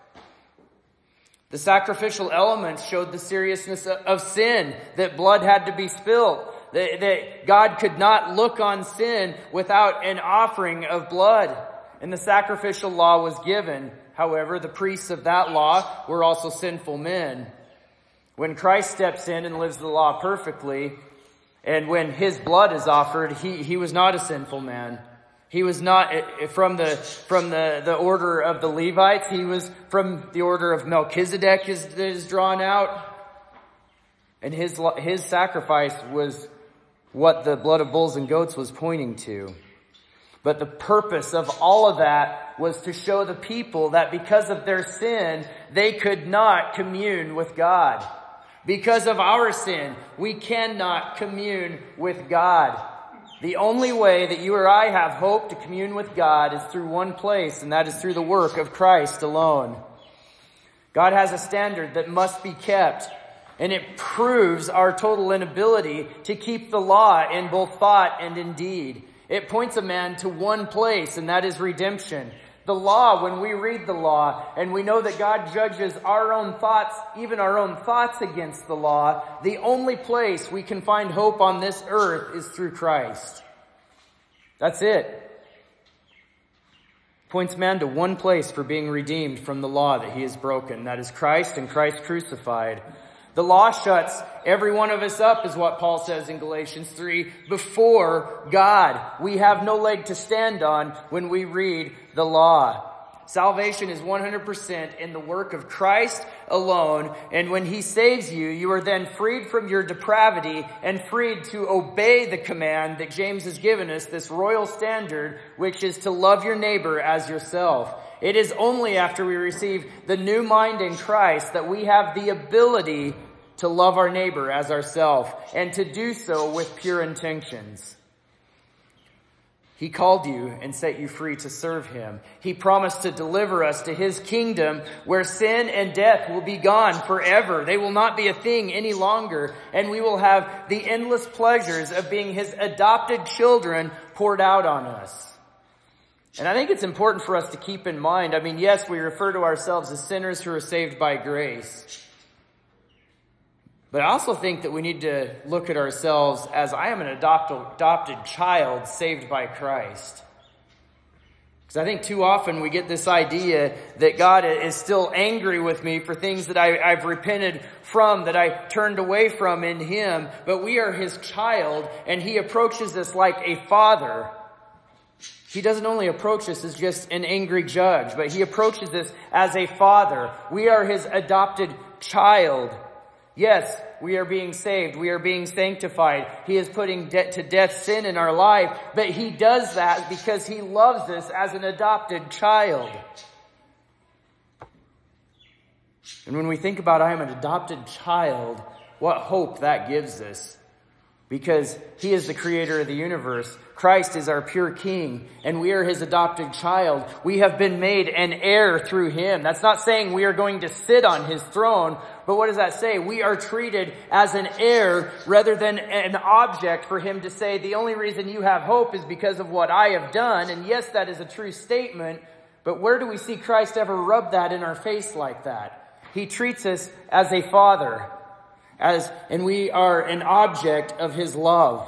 The sacrificial elements showed the seriousness of sin, that blood had to be spilled, that God could not look on sin without an offering of blood. And the sacrificial law was given. However, the priests of that law were also sinful men. When Christ steps in and lives the law perfectly, and when his blood is offered, he was not a sinful man. He was not from the order of the Levites. He was from the order of Melchizedek that is drawn out. And his sacrifice was what the blood of bulls and goats was pointing to. But the purpose of all of that was to show the people that because of their sin, they could not commune with God. Because of our sin, we cannot commune with God. The only way that you or I have hope to commune with God is through one place, and that is through the work of Christ alone. God has a standard that must be kept, and it proves our total inability to keep the law in both thought and in deed. It points a man to one place, and that is redemption. The law, when we read the law, and we know that God judges our own thoughts, even our own thoughts against the law, the only place we can find hope on this earth is through Christ. That's it. Points man to one place for being redeemed from the law that he has broken. That is Christ and Christ crucified. The law shuts every one of us up, is what Paul says in Galatians 3, before God. We have no leg to stand on when we read the law. Salvation is 100% in the work of Christ alone, and when he saves you, you are then freed from your depravity and freed to obey the command that James has given us, this royal standard, which is to love your neighbor as yourself. It is only after we receive the new mind in Christ that we have the ability to love our neighbor as ourselves, and to do so with pure intentions. He called you and set you free to serve him. He promised to deliver us to his kingdom where sin and death will be gone forever. They will not be a thing any longer, and we will have the endless pleasures of being his adopted children poured out on us. And I think it's important for us to keep in mind, yes, we refer to ourselves as sinners who are saved by grace. But I also think that we need to look at ourselves as I am an adopted child saved by Christ. Because I think too often we get this idea that God is still angry with me for things that I've repented from, that I turned away from in him. But we are his child, and he approaches us like a father. He doesn't only approach us as just an angry judge, but he approaches us as a father. We are his adopted child. Yes, we are being saved. We are being sanctified. He is putting to death sin in our life, but he does that because he loves us as an adopted child. And when we think about I am an adopted child, what hope that gives us. Because he is the creator of the universe. Christ is our pure king, and we are his adopted child. We have been made an heir through him. That's not saying we are going to sit on his throne, but what does that say? We are treated as an heir rather than an object for him to say, the only reason you have hope is because of what I have done. And yes, that is a true statement, but where do we see Christ ever rub that in our face like that? He treats us as a father. And we are an object of his love.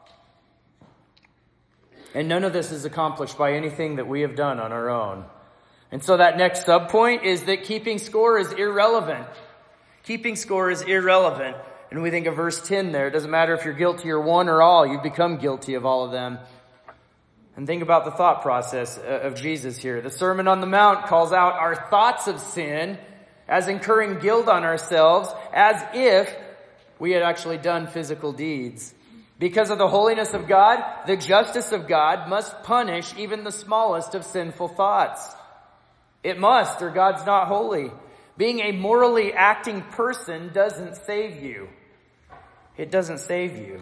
And none of this is accomplished by anything that we have done on our own. And so that next subpoint is that keeping score is irrelevant. Keeping score is irrelevant. And we think of verse 10 there. It doesn't matter if you're guilty or one or all. You've become guilty of all of them. And think about the thought process of Jesus here. The Sermon on the Mount calls out our thoughts of sin as incurring guilt on ourselves, as if we had actually done physical deeds. Because of the holiness of God, the justice of God must punish even the smallest of sinful thoughts. It must, or God's not holy. Being a morally acting person doesn't save you. It doesn't save you.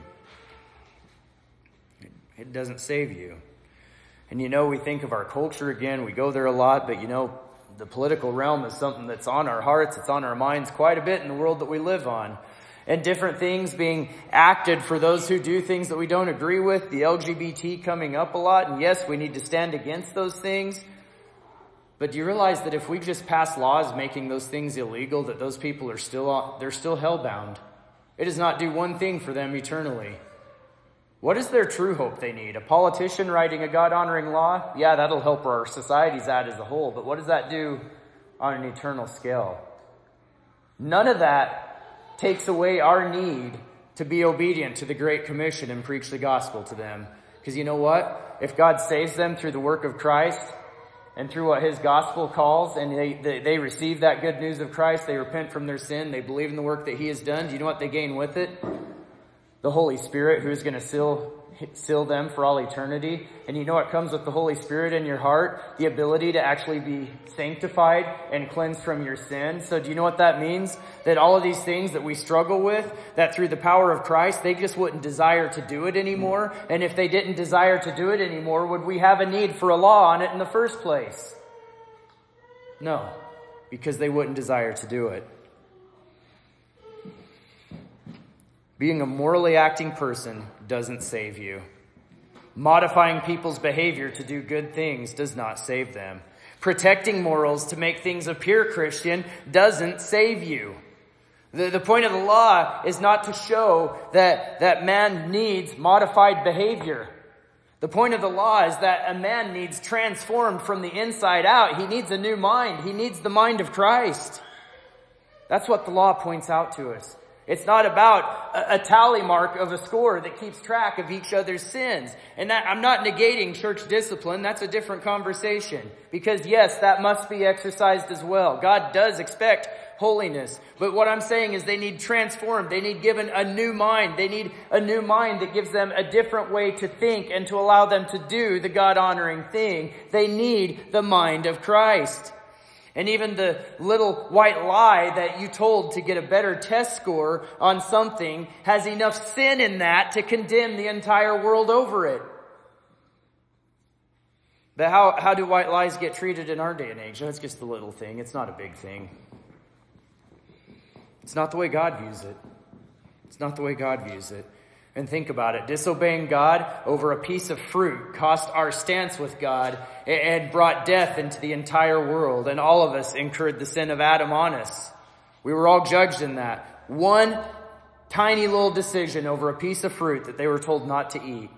It doesn't save you. And we think of our culture again, we go there a lot, but the political realm is something that's on our hearts, it's on our minds quite a bit in the world that we live on. and different things being acted for those who do things that we don't agree with, the LGBT coming up a lot, and yes, we need to stand against those things. But do you realize that if we just pass laws making those things illegal, that those people are still hellbound? It does not do one thing for them eternally. What is their true hope they need? A politician writing a God-honoring law? Yeah, that'll help our societies out as a whole, but what does that do on an eternal scale? None of that takes away our need to be obedient to the Great Commission and preach the gospel to them. Because you know what? If God saves them through the work of Christ and through what His gospel calls, and they receive that good news of Christ, they repent from their sin, they believe in the work that He has done, do you know what they gain with it? The Holy Spirit, who is going to seal them for all eternity. And you know what comes with the Holy Spirit in your heart? The ability to actually be sanctified and cleansed from your sin. So do you know what that means? That all of these things that we struggle with, that through the power of Christ, they just wouldn't desire to do it anymore. And if they didn't desire to do it anymore, would we have a need for a law on it in the first place? No, because they wouldn't desire to do it. Being a morally acting person doesn't save you. Modifying people's behavior to do good things does not save them. Protecting morals to make things appear Christian doesn't save you. The point of the law is not to show that man needs modified behavior. The point of the law is that a man needs transformed from the inside out. He needs a new mind. He needs the mind of Christ. That's what the law points out to us. It's not about a tally mark of a score that keeps track of each other's sins. And that, I'm not negating church discipline. That's a different conversation. Because yes, that must be exercised as well. God does expect holiness. But what I'm saying is they need transformed. They need given a new mind. They need a new mind that gives them a different way to think and to allow them to do the God-honoring thing. They need the mind of Christ. And even the little white lie that you told to get a better test score on something has enough sin in that to condemn the entire world over it. But how do white lies get treated in our day and age? That's just a little thing. It's not a big thing. It's not the way God views it. It's not the way God views it. And think about it. Disobeying God over a piece of fruit cost our stance with God and brought death into the entire world. And all of us incurred the sin of Adam on us. We were all judged in that. One tiny little decision over a piece of fruit that they were told not to eat.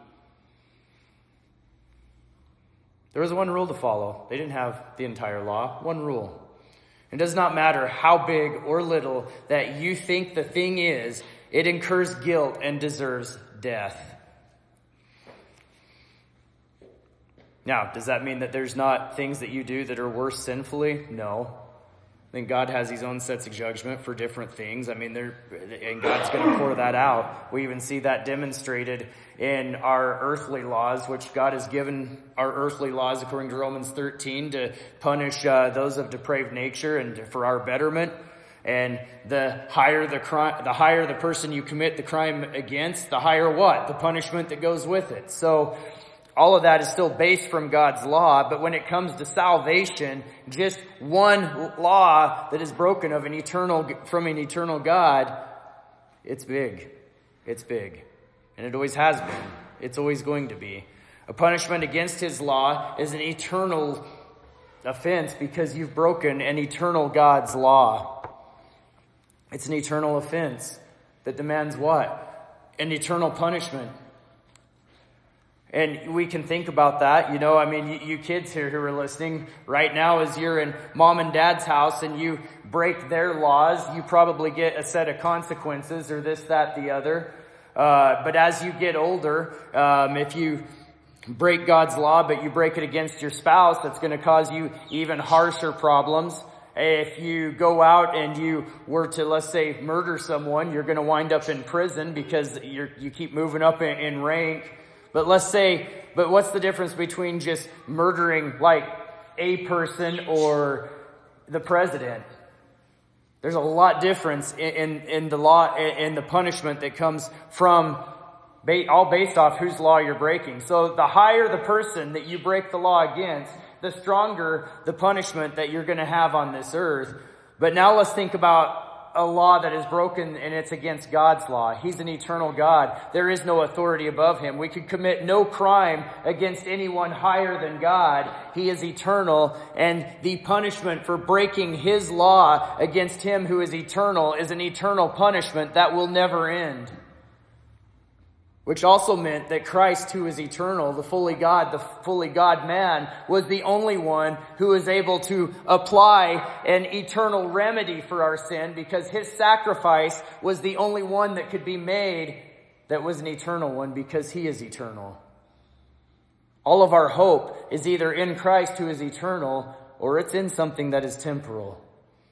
There was one rule to follow. They didn't have the entire law. One rule. It does not matter how big or little that you think the thing is, it incurs guilt and deserves death. Now, does that mean that there's not things that you do that are worse sinfully? No. I think God has His own sets of judgment for different things. I mean, and God's going to pour that out. We even see that demonstrated in our earthly laws, which God has given our earthly laws, according to Romans 13, to punish those of depraved nature and for our betterment. And the higher the person you commit the crime against, the higher what? The punishment that goes with it. So all of that is still based from God's law, but when it comes to salvation, just one law that is broken from an eternal God, it's big. It's big. And it always has been. It's always going to be. A punishment against His law is an eternal offense because you've broken an eternal God's law. It's an eternal offense that demands what? An eternal punishment. And we can think about that. You know, I mean, you kids here who are listening right now, as you're in mom and dad's house and you break their laws, you probably get a set of consequences or this, that, the other. But as you get older, if you break God's law, but you break it against your spouse, that's going to cause you even harsher problems. If you go out and you were to, let's say, murder someone, you're going to wind up in prison because you keep moving up in rank. But what's the difference between just murdering like a person or the president? There's a lot difference in the law and the punishment that comes from all based off whose law you're breaking. So the higher the person that you break the law against, the stronger the punishment that you're going to have on this earth. But now let's think about a law that is broken and it's against God's law. He's an eternal God. There is no authority above him. We could commit no crime against anyone higher than God. He is eternal, and the punishment for breaking his law against him who is eternal is an eternal punishment that will never end. Which also meant that Christ, who is eternal, the fully God man, was the only one who was able to apply an eternal remedy for our sin, because his sacrifice was the only one that could be made that was an eternal one, because he is eternal. All of our hope is either in Christ, who is eternal, or it's in something that is temporal.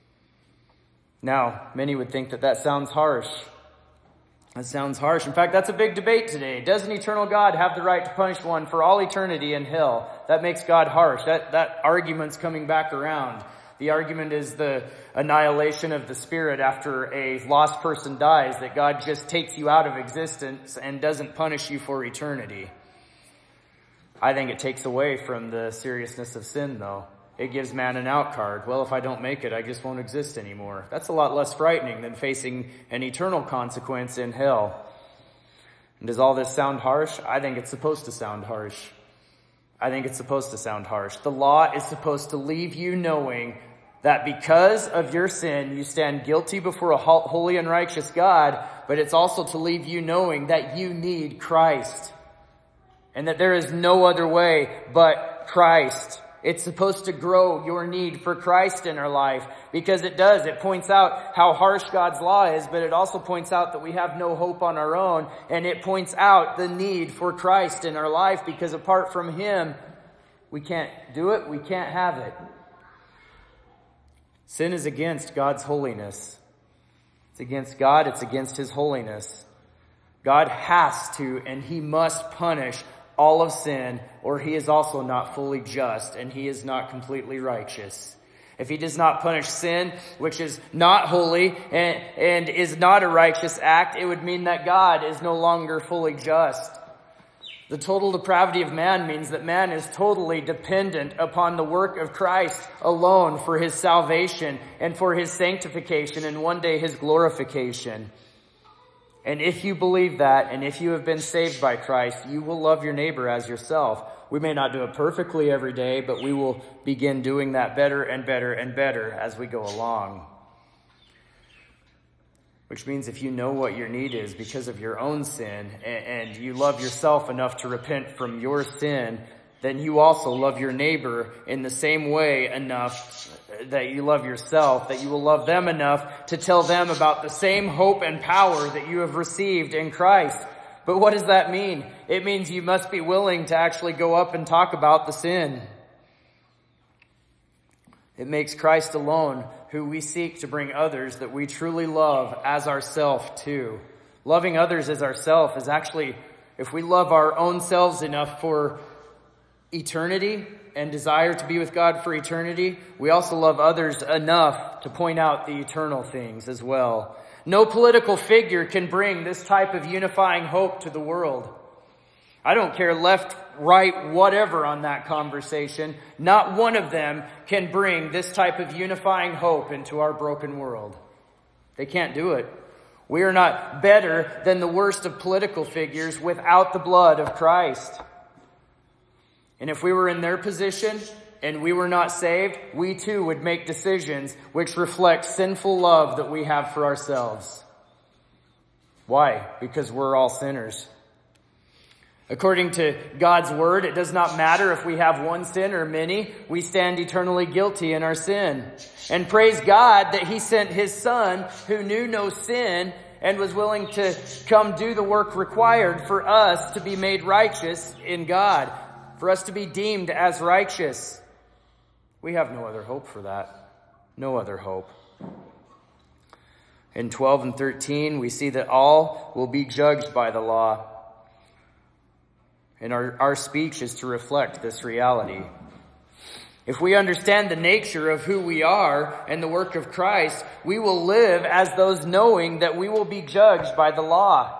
Now, many would think that sounds harsh. That sounds harsh. In fact, that's a big debate today. Does an eternal God have the right to punish one for all eternity in hell? That makes God harsh. That argument's coming back around. The argument is the annihilation of the spirit after a lost person dies, that God just takes you out of existence and doesn't punish you for eternity. I think it takes away from the seriousness of sin, though. It gives man an out card. Well, if I don't make it, I just won't exist anymore. That's a lot less frightening than facing an eternal consequence in hell. And does all this sound harsh? I think it's supposed to sound harsh. The law is supposed to leave you knowing that because of your sin, you stand guilty before a holy and righteous God, but it's also to leave you knowing that you need Christ. And that there is no other way but Christ. It's supposed to grow your need for Christ in our life, because it does. It points out how harsh God's law is, but it also points out that we have no hope on our own, and it points out the need for Christ in our life, because apart from him, we can't do it, we can't have it. Sin is against God's holiness. It's against God, it's against his holiness. God has to and he must punish all of sin, or he is also not fully just, and he is not completely righteous. If he does not punish sin, which is not holy and is not a righteous act, it would mean that God is no longer fully just. The total depravity of man means that man is totally dependent upon the work of Christ alone for his salvation and for his sanctification and one day his glorification. And if you believe that, and if you have been saved by Christ, you will love your neighbor as yourself. We may not do it perfectly every day, but we will begin doing that better and better and better as we go along. Which means if you know what your need is because of your own sin, and you love yourself enough to repent from your sin, then you also love your neighbor in the same way enough that you love yourself, that you will love them enough to tell them about the same hope and power that you have received in Christ. But what does that mean? It means you must be willing to actually go up and talk about the sin. It makes Christ alone, who we seek to bring others that we truly love, as ourself too. Loving others as ourself is actually, if we love our own selves enough for eternity and desire to be with God for eternity, we also love others enough to point out the eternal things as well. No political figure can bring this type of unifying hope to the world. I don't care left, right, whatever on that conversation. Not one of them can bring this type of unifying hope into our broken world. They can't do it. We are not better than the worst of political figures without the blood of Christ. And if we were in their position and we were not saved, we too would make decisions which reflect sinful love that we have for ourselves. Why? Because we're all sinners. According to God's word, it does not matter if we have one sin or many. We stand eternally guilty in our sin. And praise God that he sent his son who knew no sin and was willing to come do the work required for us to be made righteous in God, for us to be deemed as righteous. We have no other hope for that. No other hope. In 12 and 13, we see that all will be judged by the law. And our speech is to reflect this reality. If we understand the nature of who we are and the work of Christ, we will live as those knowing that we will be judged by the law.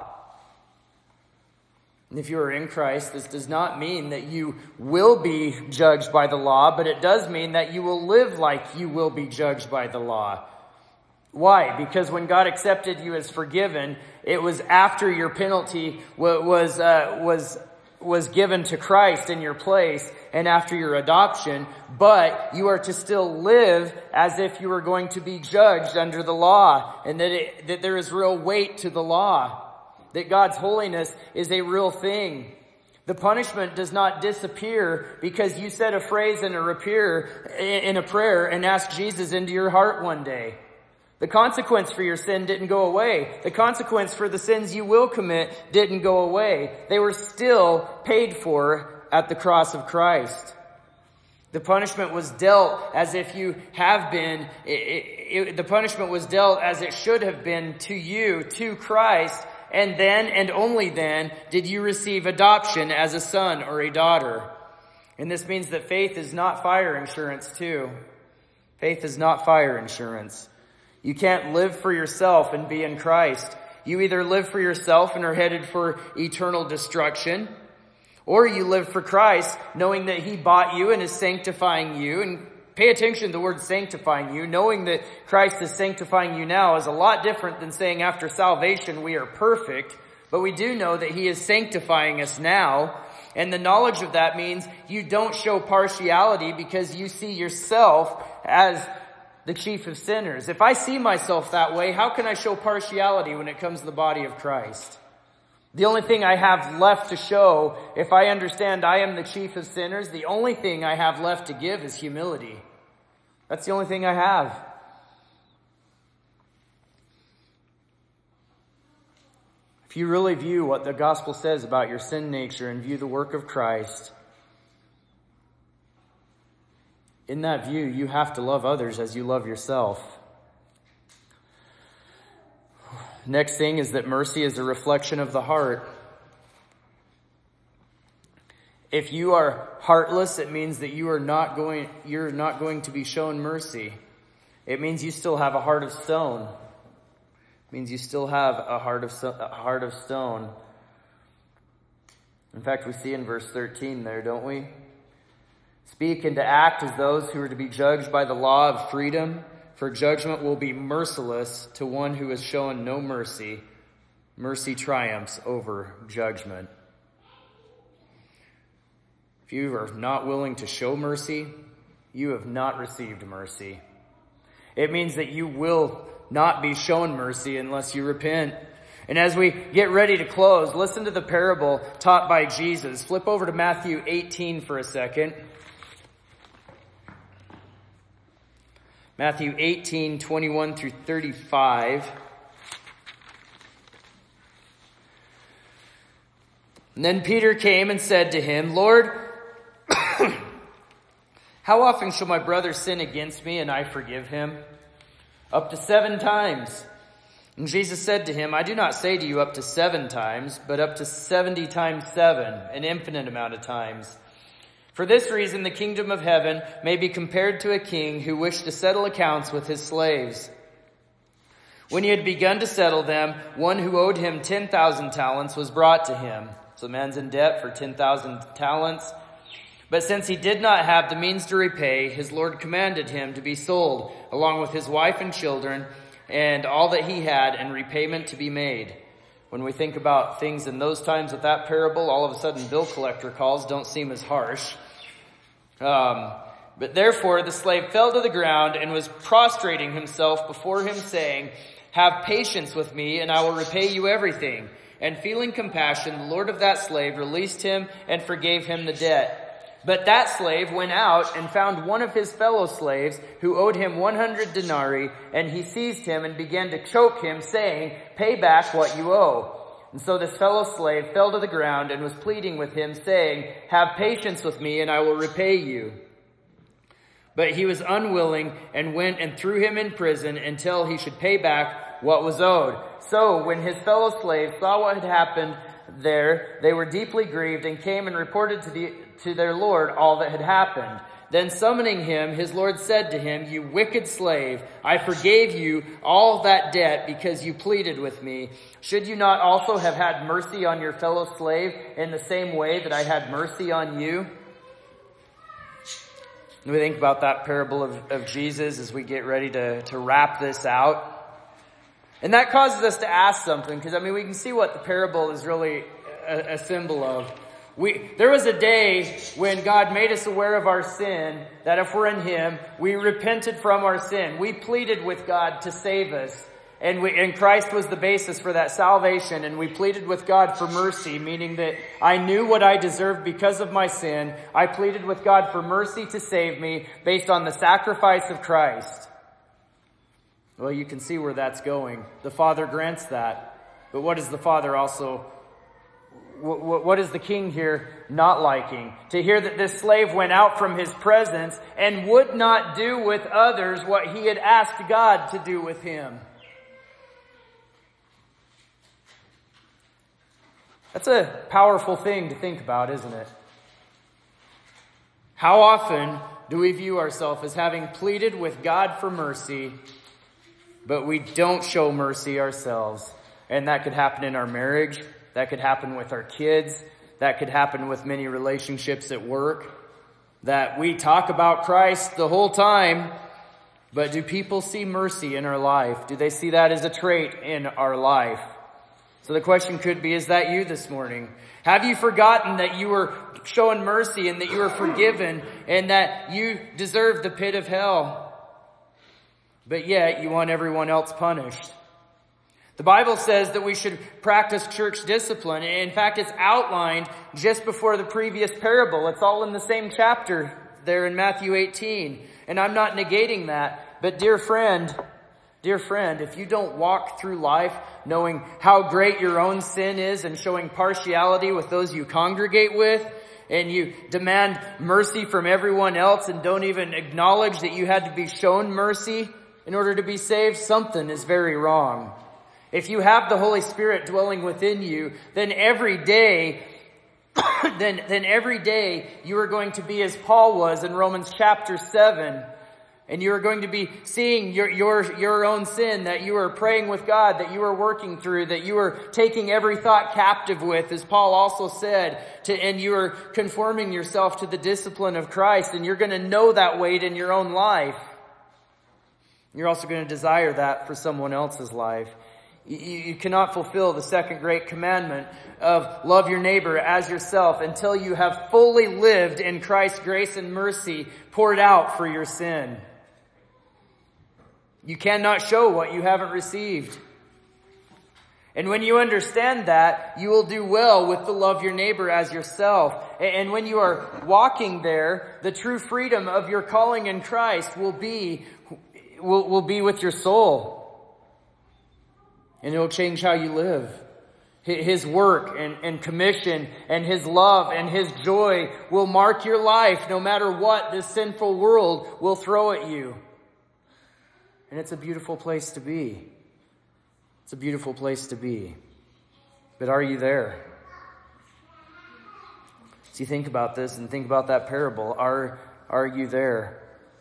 And if you are in Christ, this does not mean that you will be judged by the law, but it does mean that you will live like you will be judged by the law. Why? Because when God accepted you as forgiven, it was after your penalty was given to Christ in your place and after your adoption, but you are to still live as if you were going to be judged under the law, and that there is real weight to the law, that God's holiness is a real thing. The punishment does not disappear because you said a phrase in a prayer and asked Jesus into your heart one day. The consequence for your sin didn't go away. The consequence for the sins you will commit didn't go away. They were still paid for at the cross of Christ. The punishment was dealt as if you have been, the punishment was dealt as it should have been to you, to Christ, and then and only then did you receive adoption as a son or a daughter. And this means that faith is not fire insurance too. Faith is not fire insurance. You can't live for yourself and be in Christ. You either live for yourself and are headed for eternal destruction, or you live for Christ, knowing that He bought you and is sanctifying you. And pay attention to the word sanctifying you. Knowing that Christ is sanctifying you now is a lot different than saying after salvation we are perfect. But we do know that He is sanctifying us now. And the knowledge of that means you don't show partiality because you see yourself as the chief of sinners. If I see myself that way, how can I show partiality when it comes to the body of Christ? The only thing I have left to show, if I understand I am the chief of sinners, the only thing I have left to give is humility. That's the only thing I have. If you really view what the gospel says about your sin nature and view the work of Christ, in that view, you have to love others as you love yourself. Next thing is that mercy is a reflection of the heart. If you are heartless, it means that you're not going to be shown mercy. It means you still have a heart of stone. It means you still have a heart of stone. In fact, we see in verse 13 there, don't we? Speak and to act as those who are to be judged by the law of freedom, for judgment will be merciless to one who has shown no mercy. Mercy triumphs over judgment. If you are not willing to show mercy, you have not received mercy. It means that you will not be shown mercy unless you repent. And as we get ready to close, listen to the parable taught by Jesus. Flip over to Matthew 18 for a second. Matthew 18, 21 through 35. And then Peter came and said to him, Lord, how often shall my brother sin against me and I forgive him? Up to 7 times. And Jesus said to him, I do not say to you up to 7 times, but up to 70 times 7, an infinite amount of times. For this reason, the kingdom of heaven may be compared to a king who wished to settle accounts with his slaves. When he had begun to settle them, one who owed him 10,000 talents was brought to him. So the man's in debt for 10,000 talents. But since he did not have the means to repay, his Lord commanded him to be sold, along with his wife and children, and all that he had, and repayment to be made. When we think about things in those times with that parable, all of a sudden bill collector calls don't seem as harsh. But therefore the slave fell to the ground and was prostrating himself before him, saying, have patience with me, and I will repay you everything. And feeling compassion, the Lord of that slave released him and forgave him the debt. But that slave went out and found one of his fellow slaves who owed him 100 denarii, and he seized him and began to choke him, saying, pay back what you owe. And so this fellow slave fell to the ground and was pleading with him, saying, have patience with me, and I will repay you. But he was unwilling, and went and threw him in prison until he should pay back what was owed. So when his fellow slaves saw what had happened there, they were deeply grieved, and came and reported to their Lord all that had happened. Then summoning him, his Lord said to him, you wicked slave, I forgave you all that debt because you pleaded with me. Should you not also have had mercy on your fellow slave in the same way that I had mercy on you? And we think about that parable of Jesus as we get ready to wrap this out. And that causes us to ask something, because we can see what the parable is really a symbol of. There was a day when God made us aware of our sin, that if we're in Him, we repented from our sin. We pleaded with God to save us. And Christ was the basis for that salvation. And we pleaded with God for mercy, meaning that I knew what I deserved because of my sin. I pleaded with God for mercy to save me based on the sacrifice of Christ. Well, you can see where that's going. The Father grants that. But what is the Father also... What is the king here not liking? To hear that this slave went out from his presence and would not do with others what he had asked God to do with him. That's a powerful thing to think about, isn't it? How often do we view ourselves as having pleaded with God for mercy, but we don't show mercy ourselves? And that could happen in our marriage. That could happen with our kids. That could happen with many relationships at work. That we talk about Christ the whole time, but do people see mercy in our life? Do they see that as a trait in our life? So the question could be, is that you this morning? Have you forgotten that you were shown mercy and that you were forgiven and that you deserve the pit of hell? But yet you want everyone else punished. The Bible says that we should practice church discipline. In fact, it's outlined just before the previous parable. It's all in the same chapter there in Matthew 18. And I'm not negating that. But dear friend, if you don't walk through life knowing how great your own sin is and showing partiality with those you congregate with, and you demand mercy from everyone else and don't even acknowledge that you had to be shown mercy in order to be saved, something is very wrong. If you have the Holy Spirit dwelling within you, then every day, you are going to be as Paul was in Romans chapter 7. And you are going to be seeing your own sin that you are praying with God, that you are working through, that you are taking every thought captive with, as Paul also said, and you are conforming yourself to the discipline of Christ, and you're going to know that weight in your own life. You're also going to desire that for someone else's life. You cannot fulfill the second great commandment of love your neighbor as yourself until you have fully lived in Christ's grace and mercy poured out for your sin. You cannot show what you haven't received. And when you understand that, you will do well with the love your neighbor as yourself. And when you are walking there, the true freedom of your calling in Christ will be with your soul. And it will change how you live. His work and commission and His love and His joy will mark your life no matter what this sinful world will throw at you. And it's a beautiful place to be. It's a beautiful place to be. But are you there? As you think about this and think about that parable, are you there?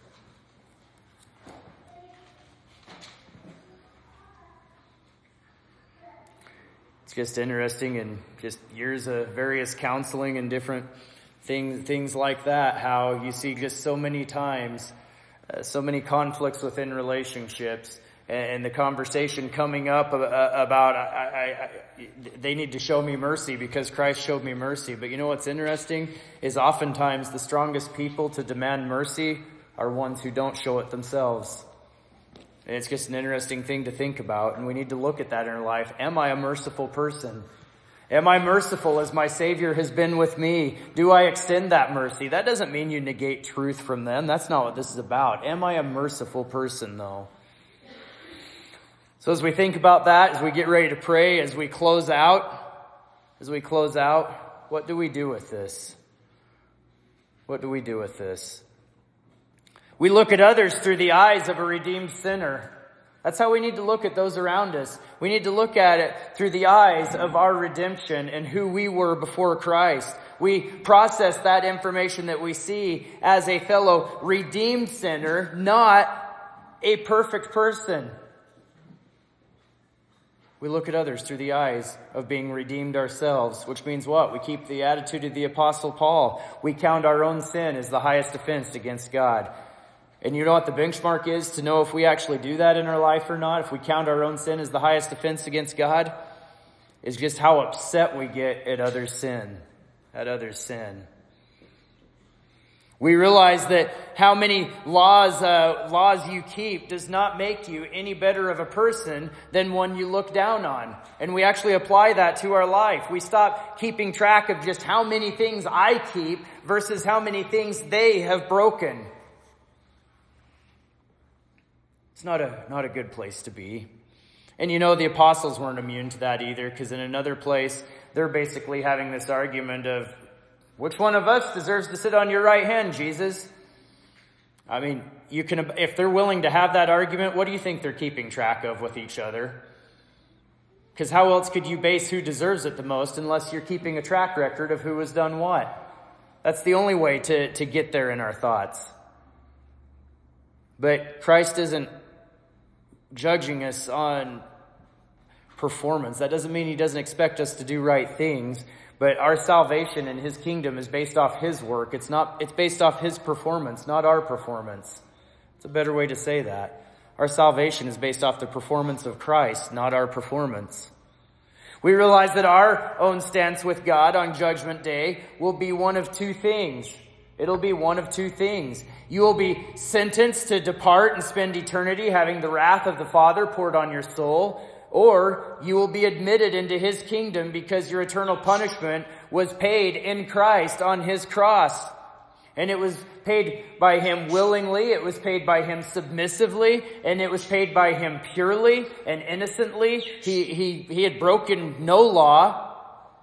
Just interesting, and just years of various counseling and different things like that, how you see just so many times, so many conflicts within relationships, and the conversation coming up about they need to show me mercy because Christ showed me mercy. But you know what's interesting is oftentimes the strongest people to demand mercy are ones who don't show it themselves. And it's just an interesting thing to think about, and we need to look at that in our life. Am I a merciful person? Am I merciful as my Savior has been with me? Do I extend that mercy? That doesn't mean you negate truth from them. That's not what this is about. Am I a merciful person, though? So as we think about that, as we get ready to pray, as we close out, what do we do with this? What do we do with this? We look at others through the eyes of a redeemed sinner. That's how we need to look at those around us. We need to look at it through the eyes of our redemption and who we were before Christ. We process that information that we see as a fellow redeemed sinner, not a perfect person. We look at others through the eyes of being redeemed ourselves, which means what? We keep the attitude of the Apostle Paul. We count our own sin as the highest offense against God. And you know what the benchmark is to know if we actually do that in our life or not, if we count our own sin as the highest offense against God, is just how upset we get at others' sin. We realize that how many laws you keep does not make you any better of a person than one you look down on. And we actually apply that to our life. We stop keeping track of just how many things I keep versus how many things they have broken. It's not a good place to be. And you know, the apostles weren't immune to that either, because in another place, they're basically having this argument of, which one of us deserves to sit on your right hand, Jesus? I mean, if they're willing to have that argument, what do you think they're keeping track of with each other? Because how else could you base who deserves it the most unless you're keeping a track record of who has done what? That's the only way to get there in our thoughts. But Christ isn't judging us on performance. That doesn't mean he doesn't expect us to do right things, but our salvation in his kingdom is based off his work. It's based off his performance, not our performance. It's a better way to say that. Our salvation is based off the performance of Christ, not our performance. We realize that our own stance with God on Judgment Day will be one of two things. It'll be one of two things. You will be sentenced to depart and spend eternity having the wrath of the Father poured on your soul, or you will be admitted into his kingdom because your eternal punishment was paid in Christ on his cross. And it was paid by him willingly, it was paid by him submissively, and it was paid by him purely and innocently. He had broken no law,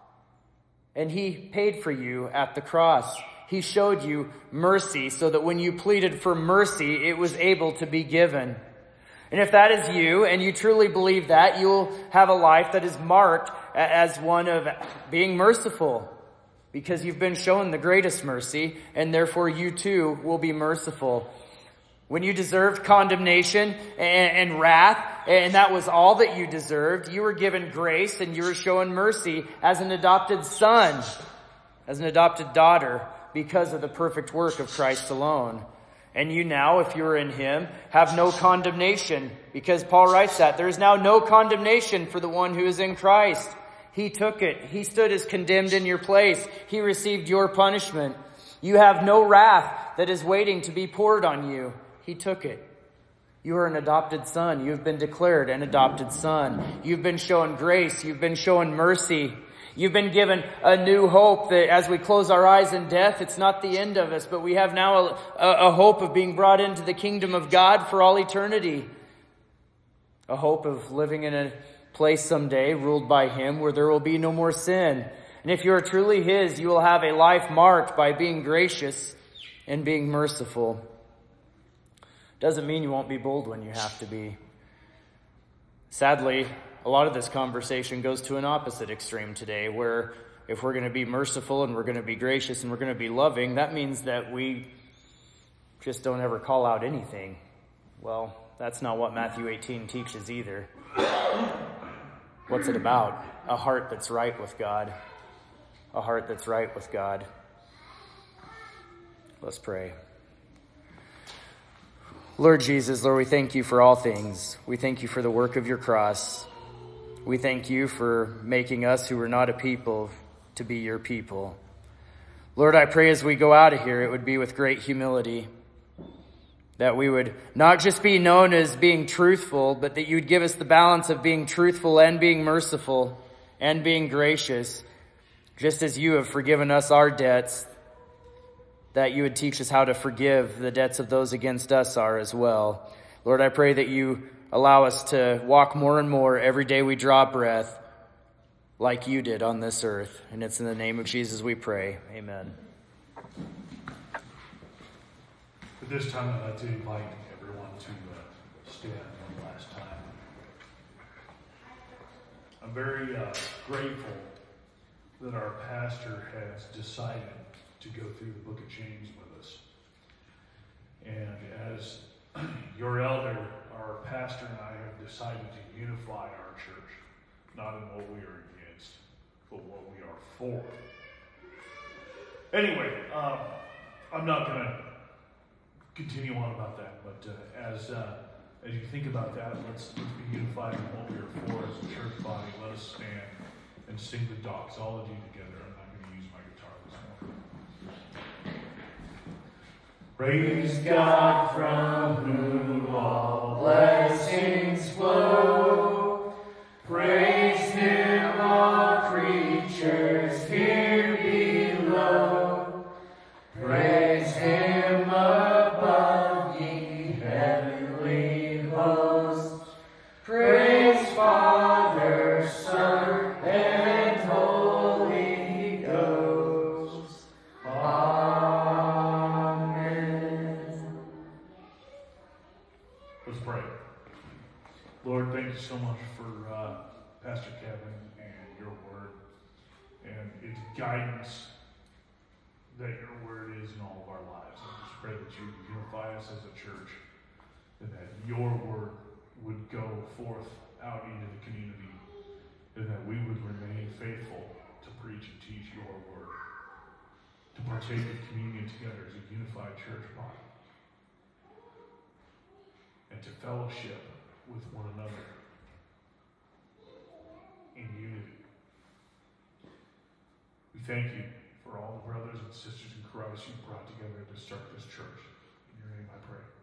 and he paid for you at the cross. He showed you mercy so that when you pleaded for mercy, it was able to be given. And if that is you, and you truly believe that, you'll have a life that is marked as one of being merciful, because you've been shown the greatest mercy, and therefore you too will be merciful. When you deserved condemnation and wrath, and that was all that you deserved, you were given grace and you were shown mercy as an adopted son, as an adopted daughter, because of the perfect work of Christ alone. And you now, if you're in him, have no condemnation, because Paul writes that there is now no condemnation for the one who is in Christ. He took it. He stood as condemned in your place. He received your punishment. You have no wrath that is waiting to be poured on you. He took it. You are an adopted son. You have been declared an adopted son. You've been shown grace. You've been shown mercy. You've been given a new hope that as we close our eyes in death, it's not the end of us, but we have now a hope of being brought into the kingdom of God for all eternity. A hope of living in a place someday ruled by him where there will be no more sin. And if you are truly his, you will have a life marked by being gracious and being merciful. Doesn't mean you won't be bold when you have to be. Sadly, a lot of this conversation goes to an opposite extreme today, where if we're going to be merciful and we're going to be gracious and we're going to be loving, that means that we just don't ever call out anything. Well, that's not what Matthew 18 teaches either. What's it about? A heart that's right with God. A heart that's right with God. Let's pray. Lord Jesus, Lord, we thank you for all things. We thank you for the work of your cross. We thank you for making us who were not a people to be your people. Lord, I pray as we go out of here, it would be with great humility, that we would not just be known as being truthful, but that you would give us the balance of being truthful and being merciful and being gracious, just as you have forgiven us our debts, that you would teach us how to forgive the debts of those against us are as well. Lord, I pray that you allow us to walk more and more every day we draw breath like you did on this earth. And it's in the name of Jesus we pray. Amen. At this time, I'd like to invite everyone to stand one last time. I'm very grateful that our pastor has decided to go through the book of James with us. And as your elder, our pastor and I have decided to unify our church, not in what we are against, but what we are for. Anyway, I'm not going to continue on about that. But as you think about that, let's be unified in what we are for as a church body. Let us stand and sing the doxology together. I'm not going to use my guitar this morning. Praise God from whom all blessings flow. Praise Him, all creatures here below. Praise Him above, ye heavenly hosts. Praise Father, Son, and Holy Ghost. Amen. Let's pray. Lord, thank you so much for Pastor Kevin and your word and its guidance that your word is in all of our lives. I just pray that you would unify us as a church and that your word would go forth out into the community and that we would remain faithful to preach and teach your word, to partake of communion together as a unified church body, and to fellowship with one another in unity. We thank you for all the brothers and sisters in Christ you brought together to start this church. In your name I pray.